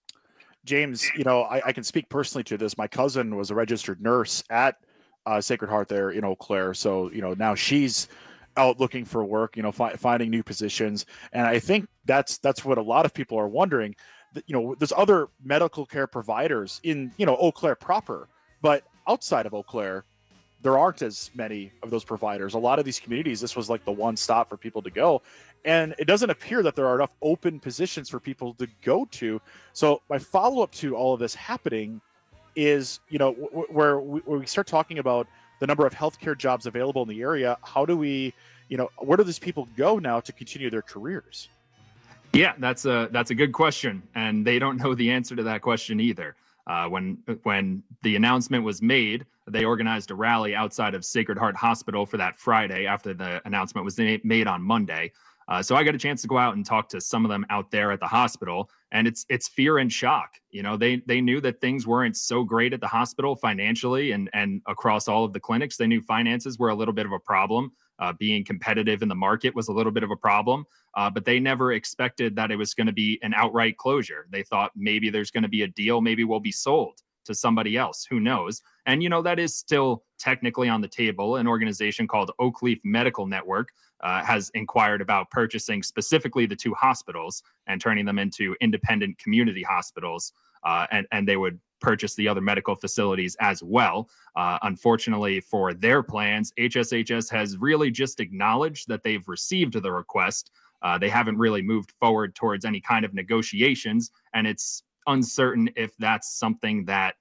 James, you know, I, I can speak personally to this. My cousin was a registered nurse at uh, Sacred Heart there in Eau Claire. So, you know, now she's out looking for work, you know, fi- finding new positions. And I think that's that's what a lot of people are wondering. That, you know, there's other medical care providers in, you know, Eau Claire proper, but outside of Eau Claire, there aren't as many of those providers. A lot of these communities, this was like the one stop for people to go. And it doesn't appear that there are enough open positions for people to go to. So my follow-up to all of this happening is, you know, w- where, we, where we start talking about the number of healthcare jobs available in the area. How do we, you know, where do these people go now to continue their careers? Yeah, that's a that's a good question, and they don't know the answer to that question either. Uh, when when the announcement was made, they organized a rally outside of Sacred Heart Hospital for that Friday after the announcement was made on Monday. Uh, so I got a chance to go out and talk to some of them out there at the hospital, and it's it's fear and shock. You know, they they knew that things weren't so great at the hospital financially and and across all of the clinics. They knew finances were a little bit of a problem. Uh, being competitive in the market was a little bit of a problem, uh, but they never expected that it was going to be an outright closure. They thought maybe there's going to be a deal. Maybe we'll be sold to somebody else. Who knows? And, you know, that is still technically on the table. An organization called Oakleaf Medical Network uh, has inquired about purchasing specifically the two hospitals and turning them into independent community hospitals. Uh, and, and they would purchase the other medical facilities as well. Uh, unfortunately for their plans, H S H S has really just acknowledged that they've received the request. Uh, they haven't really moved forward towards any kind of negotiations, and it's uncertain if that's something that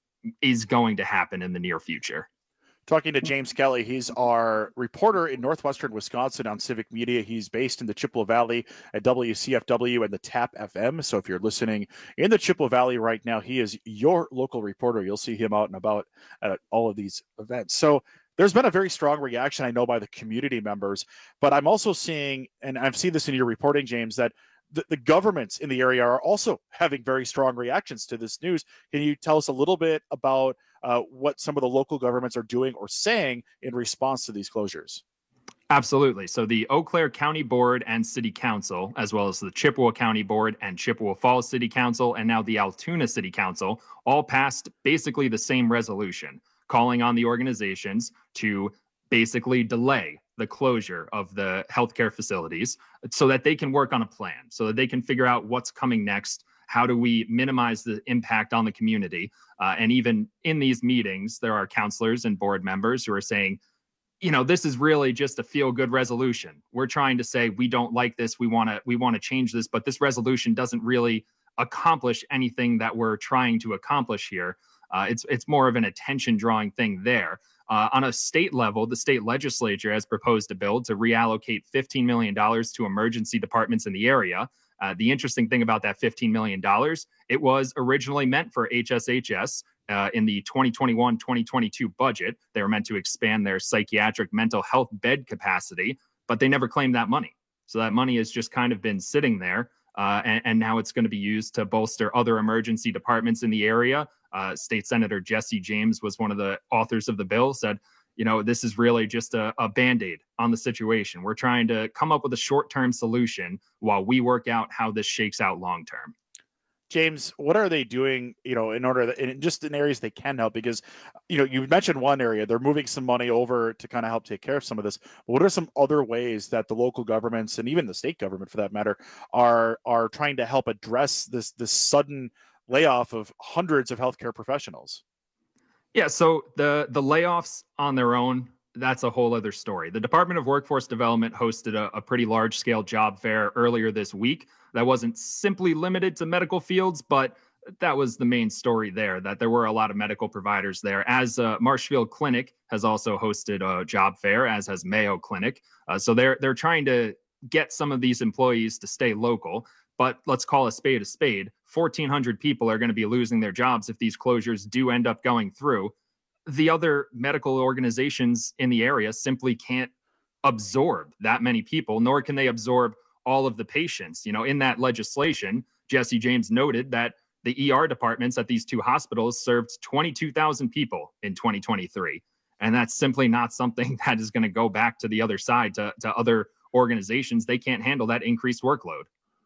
is going to happen in the near future. Talking to James Kelly, he's our reporter in northwestern Wisconsin on Civic Media. He's based in the Chippewa Valley at W C F W and the TAP F M. So if you're listening in the Chippewa Valley right now, he is your local reporter. You'll see him out and about at all of these events. So there's been a very strong reaction, I know, by the community members, but I'm also seeing, and I've seen this in your reporting, James, that the, the governments in the area are also having very strong reactions to this news. Can you tell us a little bit about uh, what some of the local governments are doing or saying in response to these closures? Absolutely. So the Eau Claire County Board and City Council, as well as the Chippewa County Board and Chippewa Falls City Council, and now the Altoona City Council, all passed basically the same resolution, calling on the organizations to basically delay the closure of the healthcare facilities so that they can work on a plan, so that they can figure out what's coming next. How do we minimize the impact on the community? Uh, and even in these meetings, there are counselors and board members who are saying, you know, this is really just a feel-good resolution. We're trying to say we don't like this. We want to we want to change this, but this resolution doesn't really accomplish anything that we're trying to accomplish here. Uh, it's it's more of an attention-drawing thing there. Uh, on a state level, the state legislature has proposed a bill to reallocate fifteen million dollars to emergency departments in the area. Uh, the interesting thing about that fifteen million dollars, it was originally meant for H S H S uh, in the twenty twenty-one twenty twenty-two budget. They were meant to expand their psychiatric mental health bed capacity, but they never claimed that money. So that money has just kind of been sitting there. Uh, and, and now it's going to be used to bolster other emergency departments in the area. Uh, State Senator Jesse James was one of the authors of the bill, said, you know, this is really just a, a Band-Aid on the situation. We're trying to come up with a short-term solution while we work out how this shakes out long-term. James, what are they doing, you know, in order that, in just in areas they can help? Because, you know, you mentioned one area, they're moving some money over to kind of help take care of some of this. But what are some other ways that the local governments and even the state government, for that matter, are are trying to help address this this sudden layoff of hundreds of healthcare professionals? Yeah, so the the layoffs on their own, that's a whole other story. The Department of Workforce Development hosted a, a pretty large-scale job fair earlier this week that wasn't simply limited to medical fields, but that was the main story there, that there were a lot of medical providers there. As uh, Marshfield Clinic has also hosted a job fair, as has Mayo Clinic. Uh, so they're they're trying to get some of these employees to stay local. But let's call a spade a spade. fourteen hundred people are going to be losing their jobs if these closures do end up going through. The other medical organizations in the area simply can't absorb that many people, nor can they absorb all of the patients. You know, in that legislation, Jesse James noted that the E R departments at these two hospitals served twenty-two thousand people in twenty twenty-three. And that's simply not something that is going to go back to the other side, to, to other organizations. They can't handle that increased workload.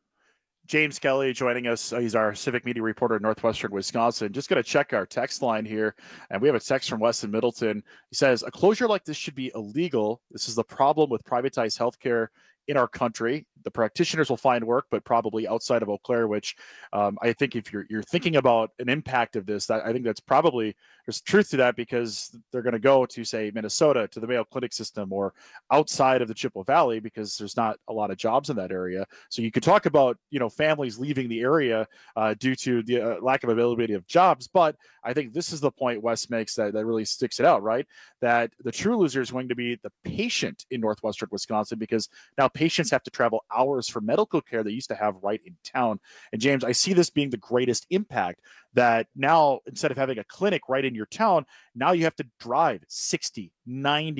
James Kelly joining us. He's our Civic Media reporter in northwestern Wisconsin. Just going to check our text line here. And we have a text from Weston Middleton. He says, a closure like this should be illegal. This is the problem with privatized healthcare in our country. The practitioners will find work, but probably outside of Eau Claire, which um, I think if you're you're thinking about an impact of this, that I think that's probably, there's truth to that, because they're going to go to, say, Minnesota, to the Mayo Clinic system, or outside of the Chippewa Valley, because there's not a lot of jobs in that area. So you could talk about, you know, families leaving the area uh, due to the uh, lack of availability of jobs. But I think this is the point Wes makes that, that really sticks it out, right? That the true loser is going to be the patient in northwestern Wisconsin, because now patients have to travel hours for medical care they used to have right in town. And James, I see this being the greatest impact, that now instead of having a clinic right in your town, now you have to drive sixty, ninety,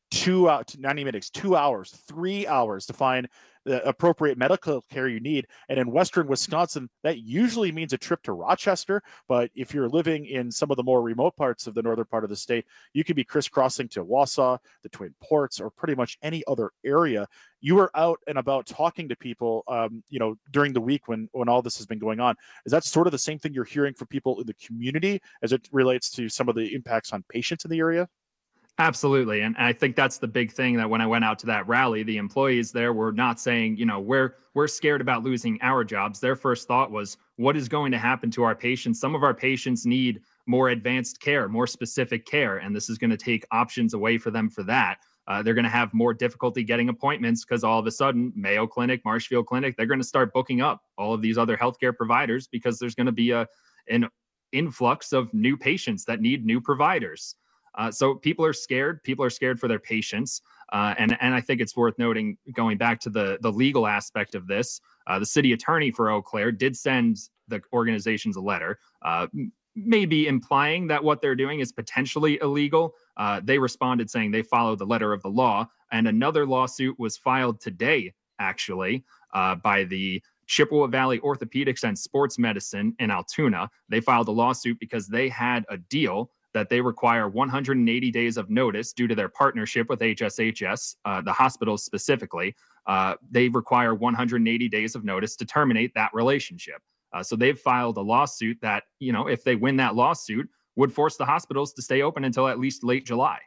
two out to ninety minutes, two hours, three hours to find the appropriate medical care you need. And in Western Wisconsin, that usually means a trip to Rochester. But if you're living in some of the more remote parts of the northern part of the state, you could be crisscrossing to Wausau, the Twin Ports, or pretty much any other area. You were out and about talking to people, um, you know, during the week when, when all this has been going on. Is that sort of the same thing you're hearing from people in the community as it relates to some of the impacts on patients in the area? Absolutely. And I think that's the big thing, that when I went out to that rally, the employees there were not saying, you know, we're we're scared about losing our jobs. Their first thought was, what is going to happen to our patients? Some of our patients need more advanced care, more specific care, and this is going to take options away for them for that. Uh, they're going to have more difficulty getting appointments because all of a sudden, Mayo Clinic, Marshfield Clinic, they're going to start booking up all of these other healthcare providers because there's going to be a an influx of new patients that need new providers. Uh, so people are scared. People are scared for their patients. Uh, and, and I think it's worth noting, going back to the, the legal aspect of this, uh, the city attorney for Eau Claire did send the organizations a letter, uh, maybe implying that what they're doing is potentially illegal. Uh, they responded saying they follow the letter of the law. And another lawsuit was filed today, actually, uh, by the Chippewa Valley Orthopedics and Sports Medicine in Altoona. They filed a lawsuit because they had a deal that they require one hundred eighty days of notice due to their partnership with H S H S, uh, the hospitals specifically. Uh, they require one hundred eighty days of notice to terminate that relationship. Uh, so they've filed a lawsuit that, you know, if they win that lawsuit, would force the hospitals to stay open until at least late July.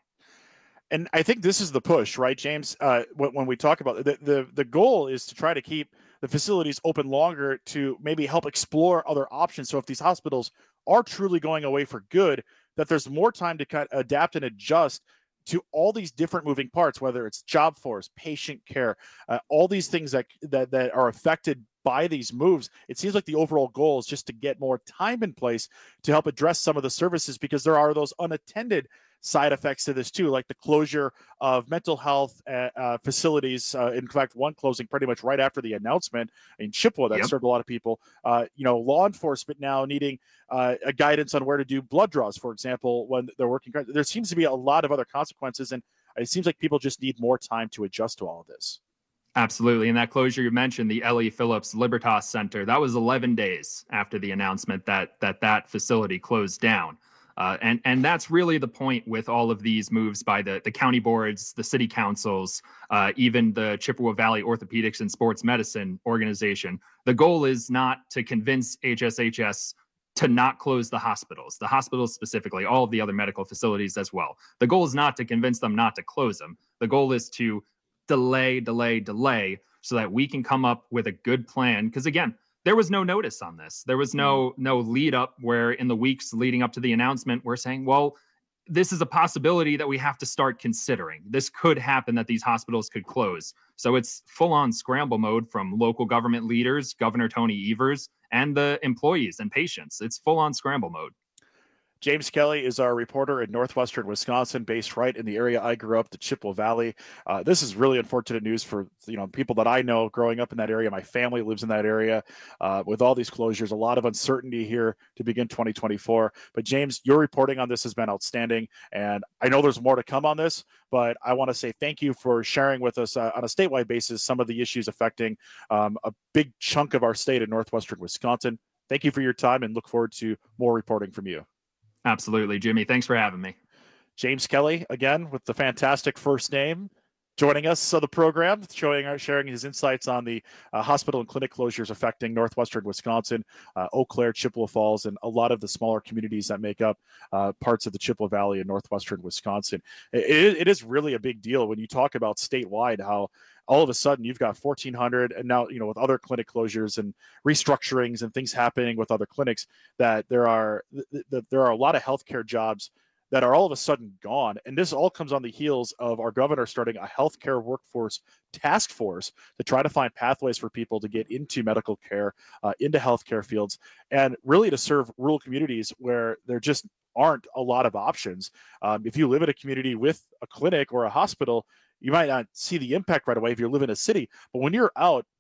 And I think this is the push, right, James? Uh, when, when we talk about the, the the goal is to try to keep the facilities open longer to maybe help explore other options. So if these hospitals are truly going away for good, that there's more time to kind of adapt and adjust to all these different moving parts, whether it's job force, patient care, uh, all these things that, that that are affected by these moves. It seems like the overall goal is just to get more time in place to help address some of the services, because there are those unattended side effects to this too, like the closure of mental health uh, uh, facilities. Uh, in fact, one closing pretty much right after the announcement in Chippewa that yep. served a lot of people. Uh, you know, law enforcement now needing uh, a guidance on where to do blood draws, for example, when they're working. There seems to be a lot of other consequences, and it seems like people just need more time to adjust to all of this. Absolutely. And that closure you mentioned, the L E. Phillips Libertas Center, that was eleven days after the announcement that that, that facility closed down. Uh, and, and that's really the point with all of these moves by the, the county boards, the city councils, uh, even the Chippewa Valley Orthopedics and Sports Medicine organization. The goal is not to convince H S H S to not close the hospitals, the hospitals specifically, all of the other medical facilities as well. The goal is not to convince them not to close them. The goal is to delay, delay, delay so that we can come up with a good plan. Because again, there was no notice on this. There was no no lead up where in the weeks leading up to the announcement, we're saying, well, this is a possibility that we have to start considering. This could happen, that these hospitals could close. So it's full on scramble mode from local government leaders, Governor Tony Evers, and the employees and patients. It's full on scramble mode. James Kelly is our reporter in northwestern Wisconsin, based right in the area I grew up, the Chippewa Valley. Uh, this is really unfortunate news for you know people that I know growing up in that area. My family lives in that area. Uh, with all these closures, a lot of uncertainty here to begin twenty twenty-four. But James, your reporting on this has been outstanding, and I know there's more to come on this. But I want to say thank you for sharing with us uh, on a statewide basis some of the issues affecting um, a big chunk of our state in northwestern Wisconsin. Thank you for your time, and look forward to more reporting from you. Absolutely, Jimmy. Thanks for having me. James Kelly, again, with the fantastic first name, joining us on the program, showing our, sharing his insights on the uh, hospital and clinic closures affecting northwestern Wisconsin, uh, Eau Claire, Chippewa Falls, and a lot of the smaller communities that make up uh, parts of the Chippewa Valley in northwestern Wisconsin. It, it is really a big deal when you talk about statewide, how all of a sudden you've got fourteen hundred, and now, you know, with other clinic closures and restructurings and things happening with other clinics, that there are that there are a lot of healthcare jobs that are all of a sudden gone. And this all comes on the heels of our governor starting a healthcare workforce task force to try to find pathways for people to get into medical care, uh, into healthcare fields, and really to serve rural communities where there just aren't a lot of options. Um, if you live in a community with a clinic or a hospital, you might not see the impact right away if you live in a city, but when you're out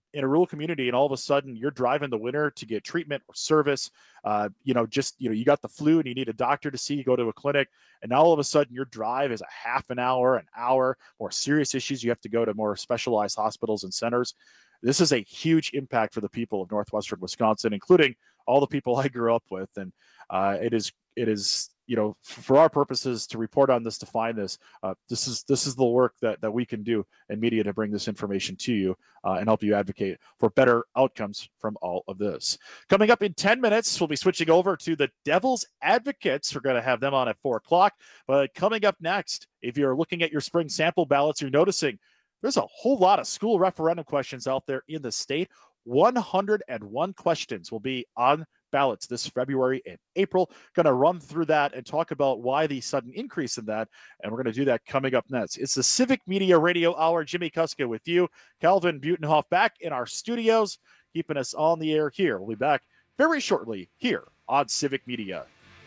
in a rural community and all of a sudden you're driving the winter to get treatment or service, uh, you know, just, you know, you got the flu and you need a doctor to see, you go to a clinic, and now all of a sudden your drive is a half an hour, an hour, more serious issues, you have to go to more specialized hospitals and centers. This is a huge impact for the people of Northwestern Wisconsin, including all the people I grew up with. And uh, it is, it is, you know, for our purposes to report on this, to find this, uh, this is this is the work that, that we can do in media to bring this information to you uh, and help you advocate for better outcomes from all of this. Coming up in ten minutes, we'll be switching over to the Devil's Advocates. We're going to have them on at four o'clock. But coming up next, if you're looking at your spring sample ballots, you're noticing there's a whole lot of school referendum questions out there in the state. one hundred one questions will be on ballots this February and April. Going to run through that and talk about why the sudden increase in that. And we're going to do that coming up next. It's the Civic Media Radio Hour. Jimmy Kuska with you. Calvin Butenhoff back in our studios, keeping us on the air here. We'll be back very shortly here on Civic Media.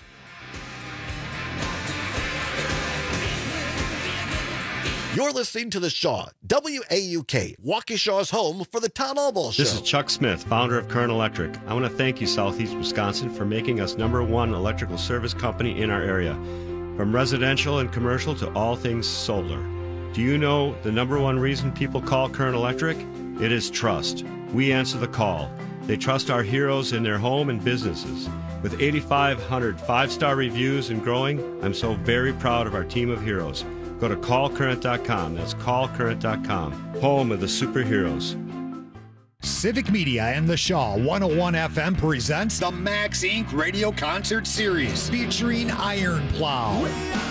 You're listening to The Shaw, W A U K, Waukesha's home for the Tom Albaugh Show. This is Chuck Smith, founder of Current Electric. I want to thank you, Southeast Wisconsin, for making us number one electrical service company in our area. From residential and commercial to all things solar. Do you know the number one reason people call Current Electric? It is trust. We answer the call. They trust our heroes in their home and businesses. With eighty-five hundred five-star reviews and growing, I'm so very proud of our team of heroes. Go to call current dot com. That's call current dot com. Home of the superheroes. Civic Media and the Shaw one oh one F M presents the Max Incorporated Radio Concert Series featuring Iron Plow.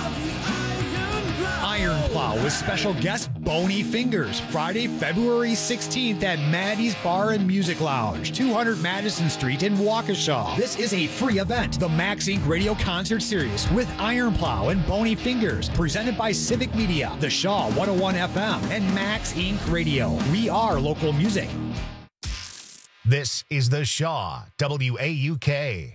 Iron Plow with special guest Bony Fingers, Friday, February sixteenth at Maddie's Bar and Music Lounge, two hundred Madison Street in Waukesha. This is a free event. The Max Incorporated Radio Concert Series with Iron Plow and Bony Fingers, presented by Civic Media, the Shaw one oh one F M, and Max Incorporated Radio. We are local music. This is the Shaw, W A U K.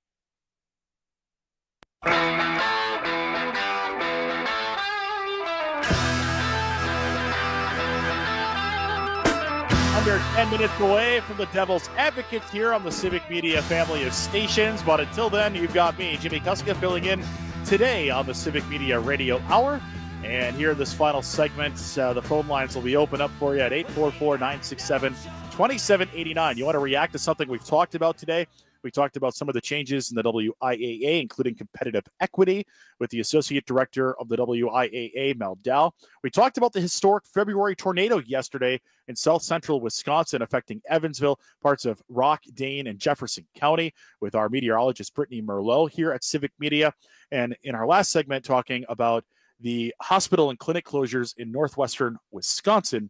Under ten minutes away from the Devil's Advocates here on the Civic Media family of stations. But until then, you've got me, Jimmy Kuska, filling in today on the Civic Media Radio Hour. And here in this final segment, uh, the phone lines will be open up for you at eight four four, nine six seven, two seven eight nine. You want to react to something we've talked about today? We talked about some of the changes in the W I A A, including competitive equity, with the Associate Director of the W I A A, Mel Dow. We talked about the historic February tornado yesterday in south central Wisconsin, affecting Evansville, parts of Rock, Dane, and Jefferson County, with our meteorologist Brittany Merlot here at Civic Media. And in our last segment, talking about the hospital and clinic closures in northwestern Wisconsin.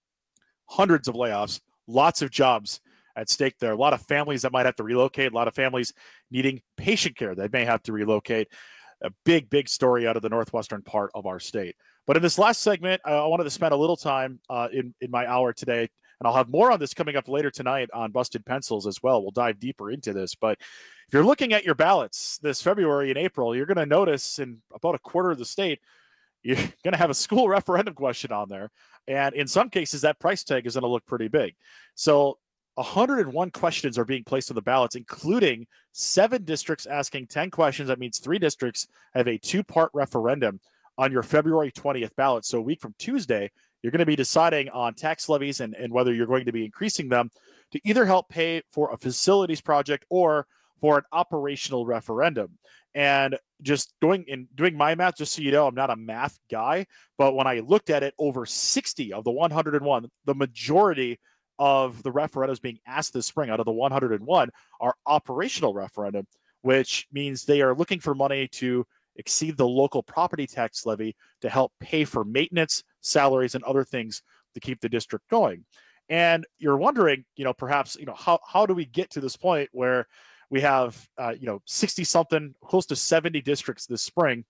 Hundreds of layoffs, lots of jobs at stake there. A lot of families that might have to relocate, a lot of families needing patient care that may have to relocate. A big, big story out of the northwestern part of our state. But in this last segment, I wanted to spend a little time uh, in, in my hour today, and I'll have more on this coming up later tonight on Busted Pencils as well. We'll dive deeper into this. But if you're looking at your ballots this February and April, you're going to notice in about a quarter of the state, you're going to have a school referendum question on there. And in some cases, that price tag is going to look pretty big. So one hundred one questions are being placed on the ballots, including seven districts asking ten questions. That means three districts have a two-part referendum on your February twentieth ballot. So a week from Tuesday, you're going to be deciding on tax levies and, and whether you're going to be increasing them to either help pay for a facilities project or for an operational referendum. And just doing in doing my math, just so you know, I'm not a math guy, but when I looked at it, over sixty of the one hundred one, the majority of the referendums being asked this spring out of the one hundred one are operational referendum, which means they are looking for money to exceed the local property tax levy to help pay for maintenance, salaries, and other things to keep the district going. And you're wondering, you know, perhaps, you know, how, how do we get to this point where we have, uh, you know, sixty something, close to seventy districts this spring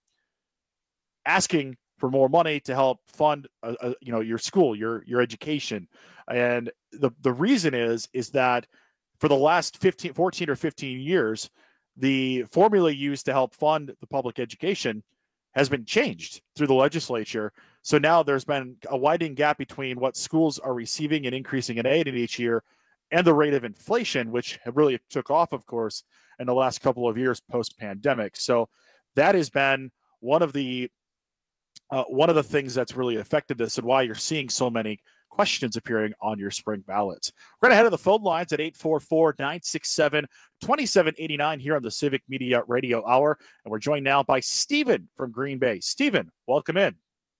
asking for more money to help fund, uh, uh, you know, your school, your, your education. And the, the reason is, is that for the last fifteen, fourteen or fifteen years, the formula used to help fund the public education has been changed through the legislature So now there's been a widening gap between what schools are receiving and increasing in aid in each year and the rate of inflation, which really took off, of course, in the last couple of years post-pandemic. So that has been one of the uh, one of the things that's really affected this and why you're seeing so many questions appearing on your spring ballots. We're going to head to the phone lines at eight four four, nine six seven, two seven eight nine here on the Civic Media Radio Hour. And we're joined now by Stephen from Green Bay. Stephen, welcome in.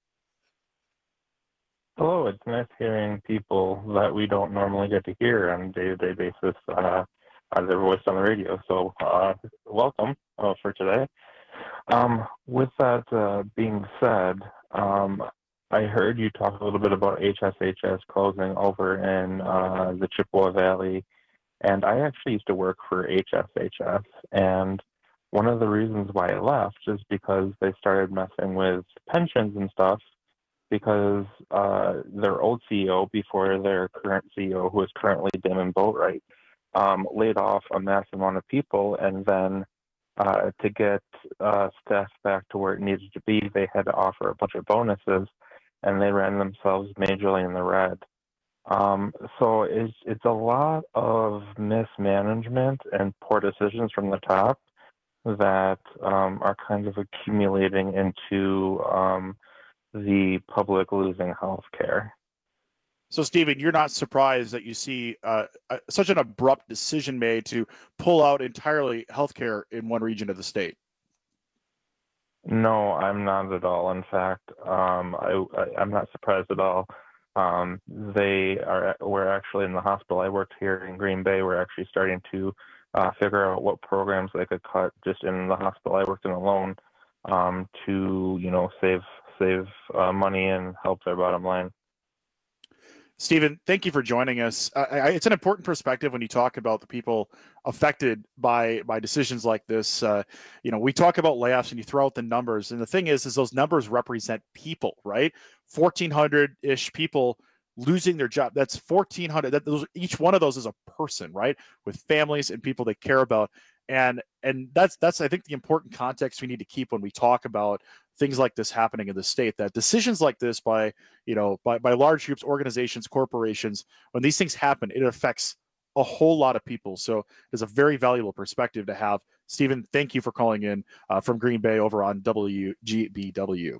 Hello, it's nice hearing people that we don't normally get to hear on a day-to-day basis uh, on their voice on the radio. So uh, welcome uh, for today. Um, with that uh, being said, um, I heard you talk a little bit about H S H S closing over in uh, the Chippewa Valley, and I actually used to work for H S H S, and one of the reasons why I left is because they started messing with pensions and stuff, because uh, their old C E O, before their current C E O, who is currently Damon Boatwright, um, laid off a massive amount of people, and then uh, to get uh, staff back to where it needed to be, they had to offer a bunch of bonuses, and they ran themselves majorly in the red. Um, so it's, it's a lot of mismanagement and poor decisions from the top that um, are kind of accumulating into um, the public losing health care. So, Stephen, you're not surprised that you see uh, uh, such an abrupt decision made to pull out entirely healthcare in one region of the state? No, I'm not at all. In fact, um, I, I, I'm not surprised at all. Um, they are. We're actually in the hospital I worked here in Green Bay. We're actually starting to uh, figure out what programs they could cut just in the hospital I worked in alone um, to, you know, save save uh, money and help their bottom line. Stephen, thank you for joining us. Uh, I, it's an important perspective when you talk about the people affected by by decisions like this. Uh, you know, we talk about layoffs and you throw out the numbers, and the thing is, is those numbers represent people, right? fourteen hundred ish people losing their job. That's fourteen hundred. That those, each one of those is a person, right, with families and people they care about. And and that's that's I think the important context we need to keep when we talk about things like this happening in the state, that decisions like this by, you know, by, by large groups, organizations, corporations, when these things happen, it affects a whole lot of people. So it's a very valuable perspective to have. Stephen, thank you for calling in uh, from Green Bay over on W G B W.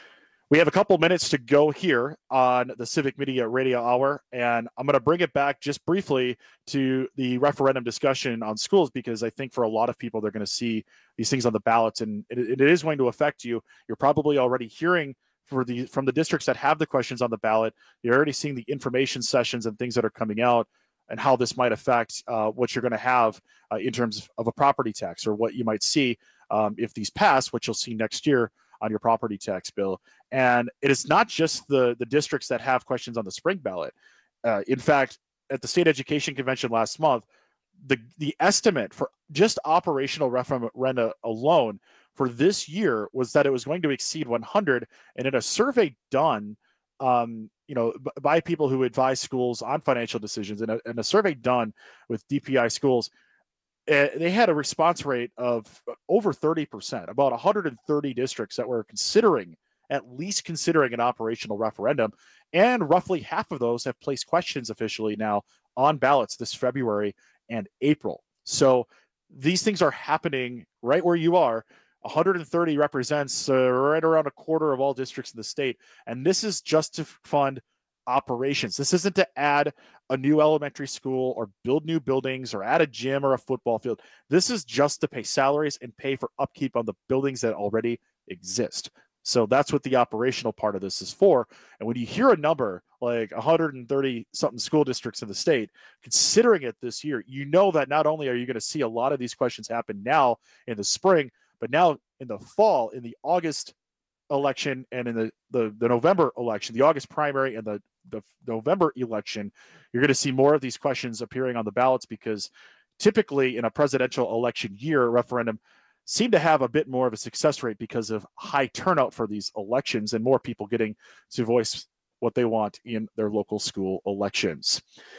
We have a couple minutes to go here on the Civic Media Radio Hour, and I'm going to bring it back just briefly to the referendum discussion on schools, because I think for a lot of people, they're going to see these things on the ballots, and it, it is going to affect you. You're probably already hearing for the from the districts that have the questions on the ballot. You're already seeing the information sessions and things that are coming out, and how this might affect uh, what you're going to have uh, in terms of, of a property tax, or what you might see um, if these pass, which you'll see next year on your property tax bill. And it is not just the, the districts that have questions on the spring ballot. Uh, in fact, at the state education convention last month, the, the estimate for just operational referenda alone for this year was that it was going to exceed one hundred. And in a survey done, um, you know, b- by people who advise schools on financial decisions, and a, and a survey done with D P I schools, Uh, they had a response rate of over thirty percent, about one hundred thirty districts that were considering, at least considering an operational referendum. And roughly half of those have placed questions officially now on ballots this February and April. So these things are happening right where you are. one hundred thirty represents uh, right around a quarter of all districts in the state. And this is just to fund operations. This isn't to add a new elementary school or build new buildings or add a gym or a football field. This is just to pay salaries and pay for upkeep on the buildings that already exist. So that's what the operational part of this is for. And when you hear a number like one hundred thirty something school districts in the state considering it this year, you know that not only are you going to see a lot of these questions happen now in the spring, but now in the fall, in the August election and in the, the, the November election, the August primary and the, the November election, you're going to see more of these questions appearing on the ballots, because typically in a presidential election year, referendum seem to have a bit more of a success rate because of high turnout for these elections and more people getting to voice what they want in their local school elections.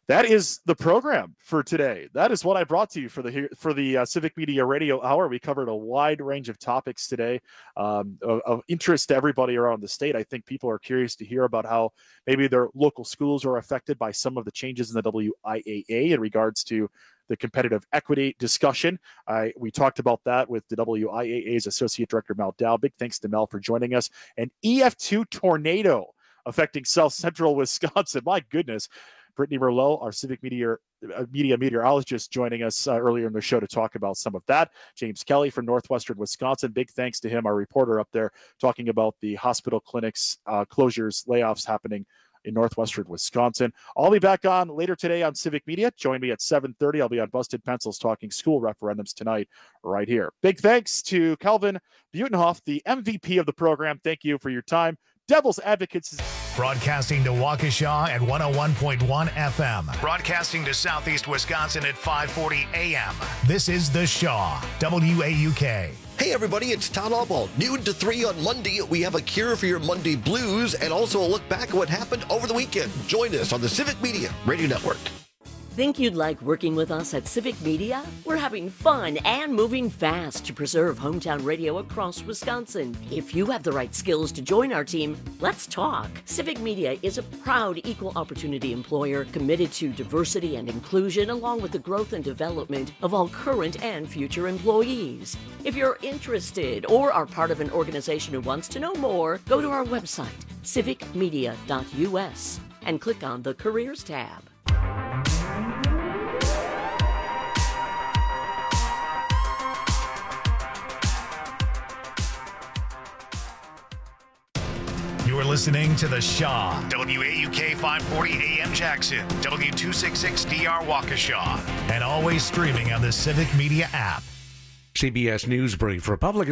That is the program for today. That is what I brought to you for the for the uh, Civic Media Radio Hour. We covered a wide range of topics today um, of, of interest to everybody around the state. I think people are curious to hear about how maybe their local schools are affected by some of the changes in the W I A A in regards to the competitive equity discussion. I, we talked about that with the W I A A's Associate Director, Mel Dow. Big thanks to Mel for joining us. An E F two tornado affecting South Central Wisconsin. My goodness. Brittany Merlot, our Civic Media, uh, media meteorologist, joining us uh, earlier in the show to talk about some of that. James Kelly from Northwestern Wisconsin. Big thanks to him, our reporter up there, talking about the hospital clinics uh, closures, layoffs happening in Northwestern Wisconsin. I'll be back on later today on Civic Media. Join me at seven thirty. I'll be on Busted Pencils talking school referendums tonight right here. Big thanks to Calvin Butenhoff, the M V P of the program. Thank you for your time. Devil's Advocates. Broadcasting to Waukesha at one oh one point one F M. Broadcasting to Southeast Wisconsin at five forty A M. This is The Shaw, W A U K. Hey everybody, it's Todd Albaugh. Noon to three on Monday, we have a cure for your Monday blues and also a look back at what happened over the weekend. Join us on the Civic Media Radio Network. Think you'd like working with us at Civic Media? We're having fun and moving fast to preserve hometown radio across Wisconsin. If you have the right skills to join our team, let's talk. Civic Media is a proud equal opportunity employer committed to diversity and inclusion along with the growth and development of all current and future employees. If you're interested or are part of an organization who wants to know more, go to our website, civic media dot U S, and click on the Careers tab. You are listening to The Shaw, W A U K five forty A M Jackson, W two sixty-six D R Waukesha, and always streaming on the Civic Media app. C B S News Brief. Republicans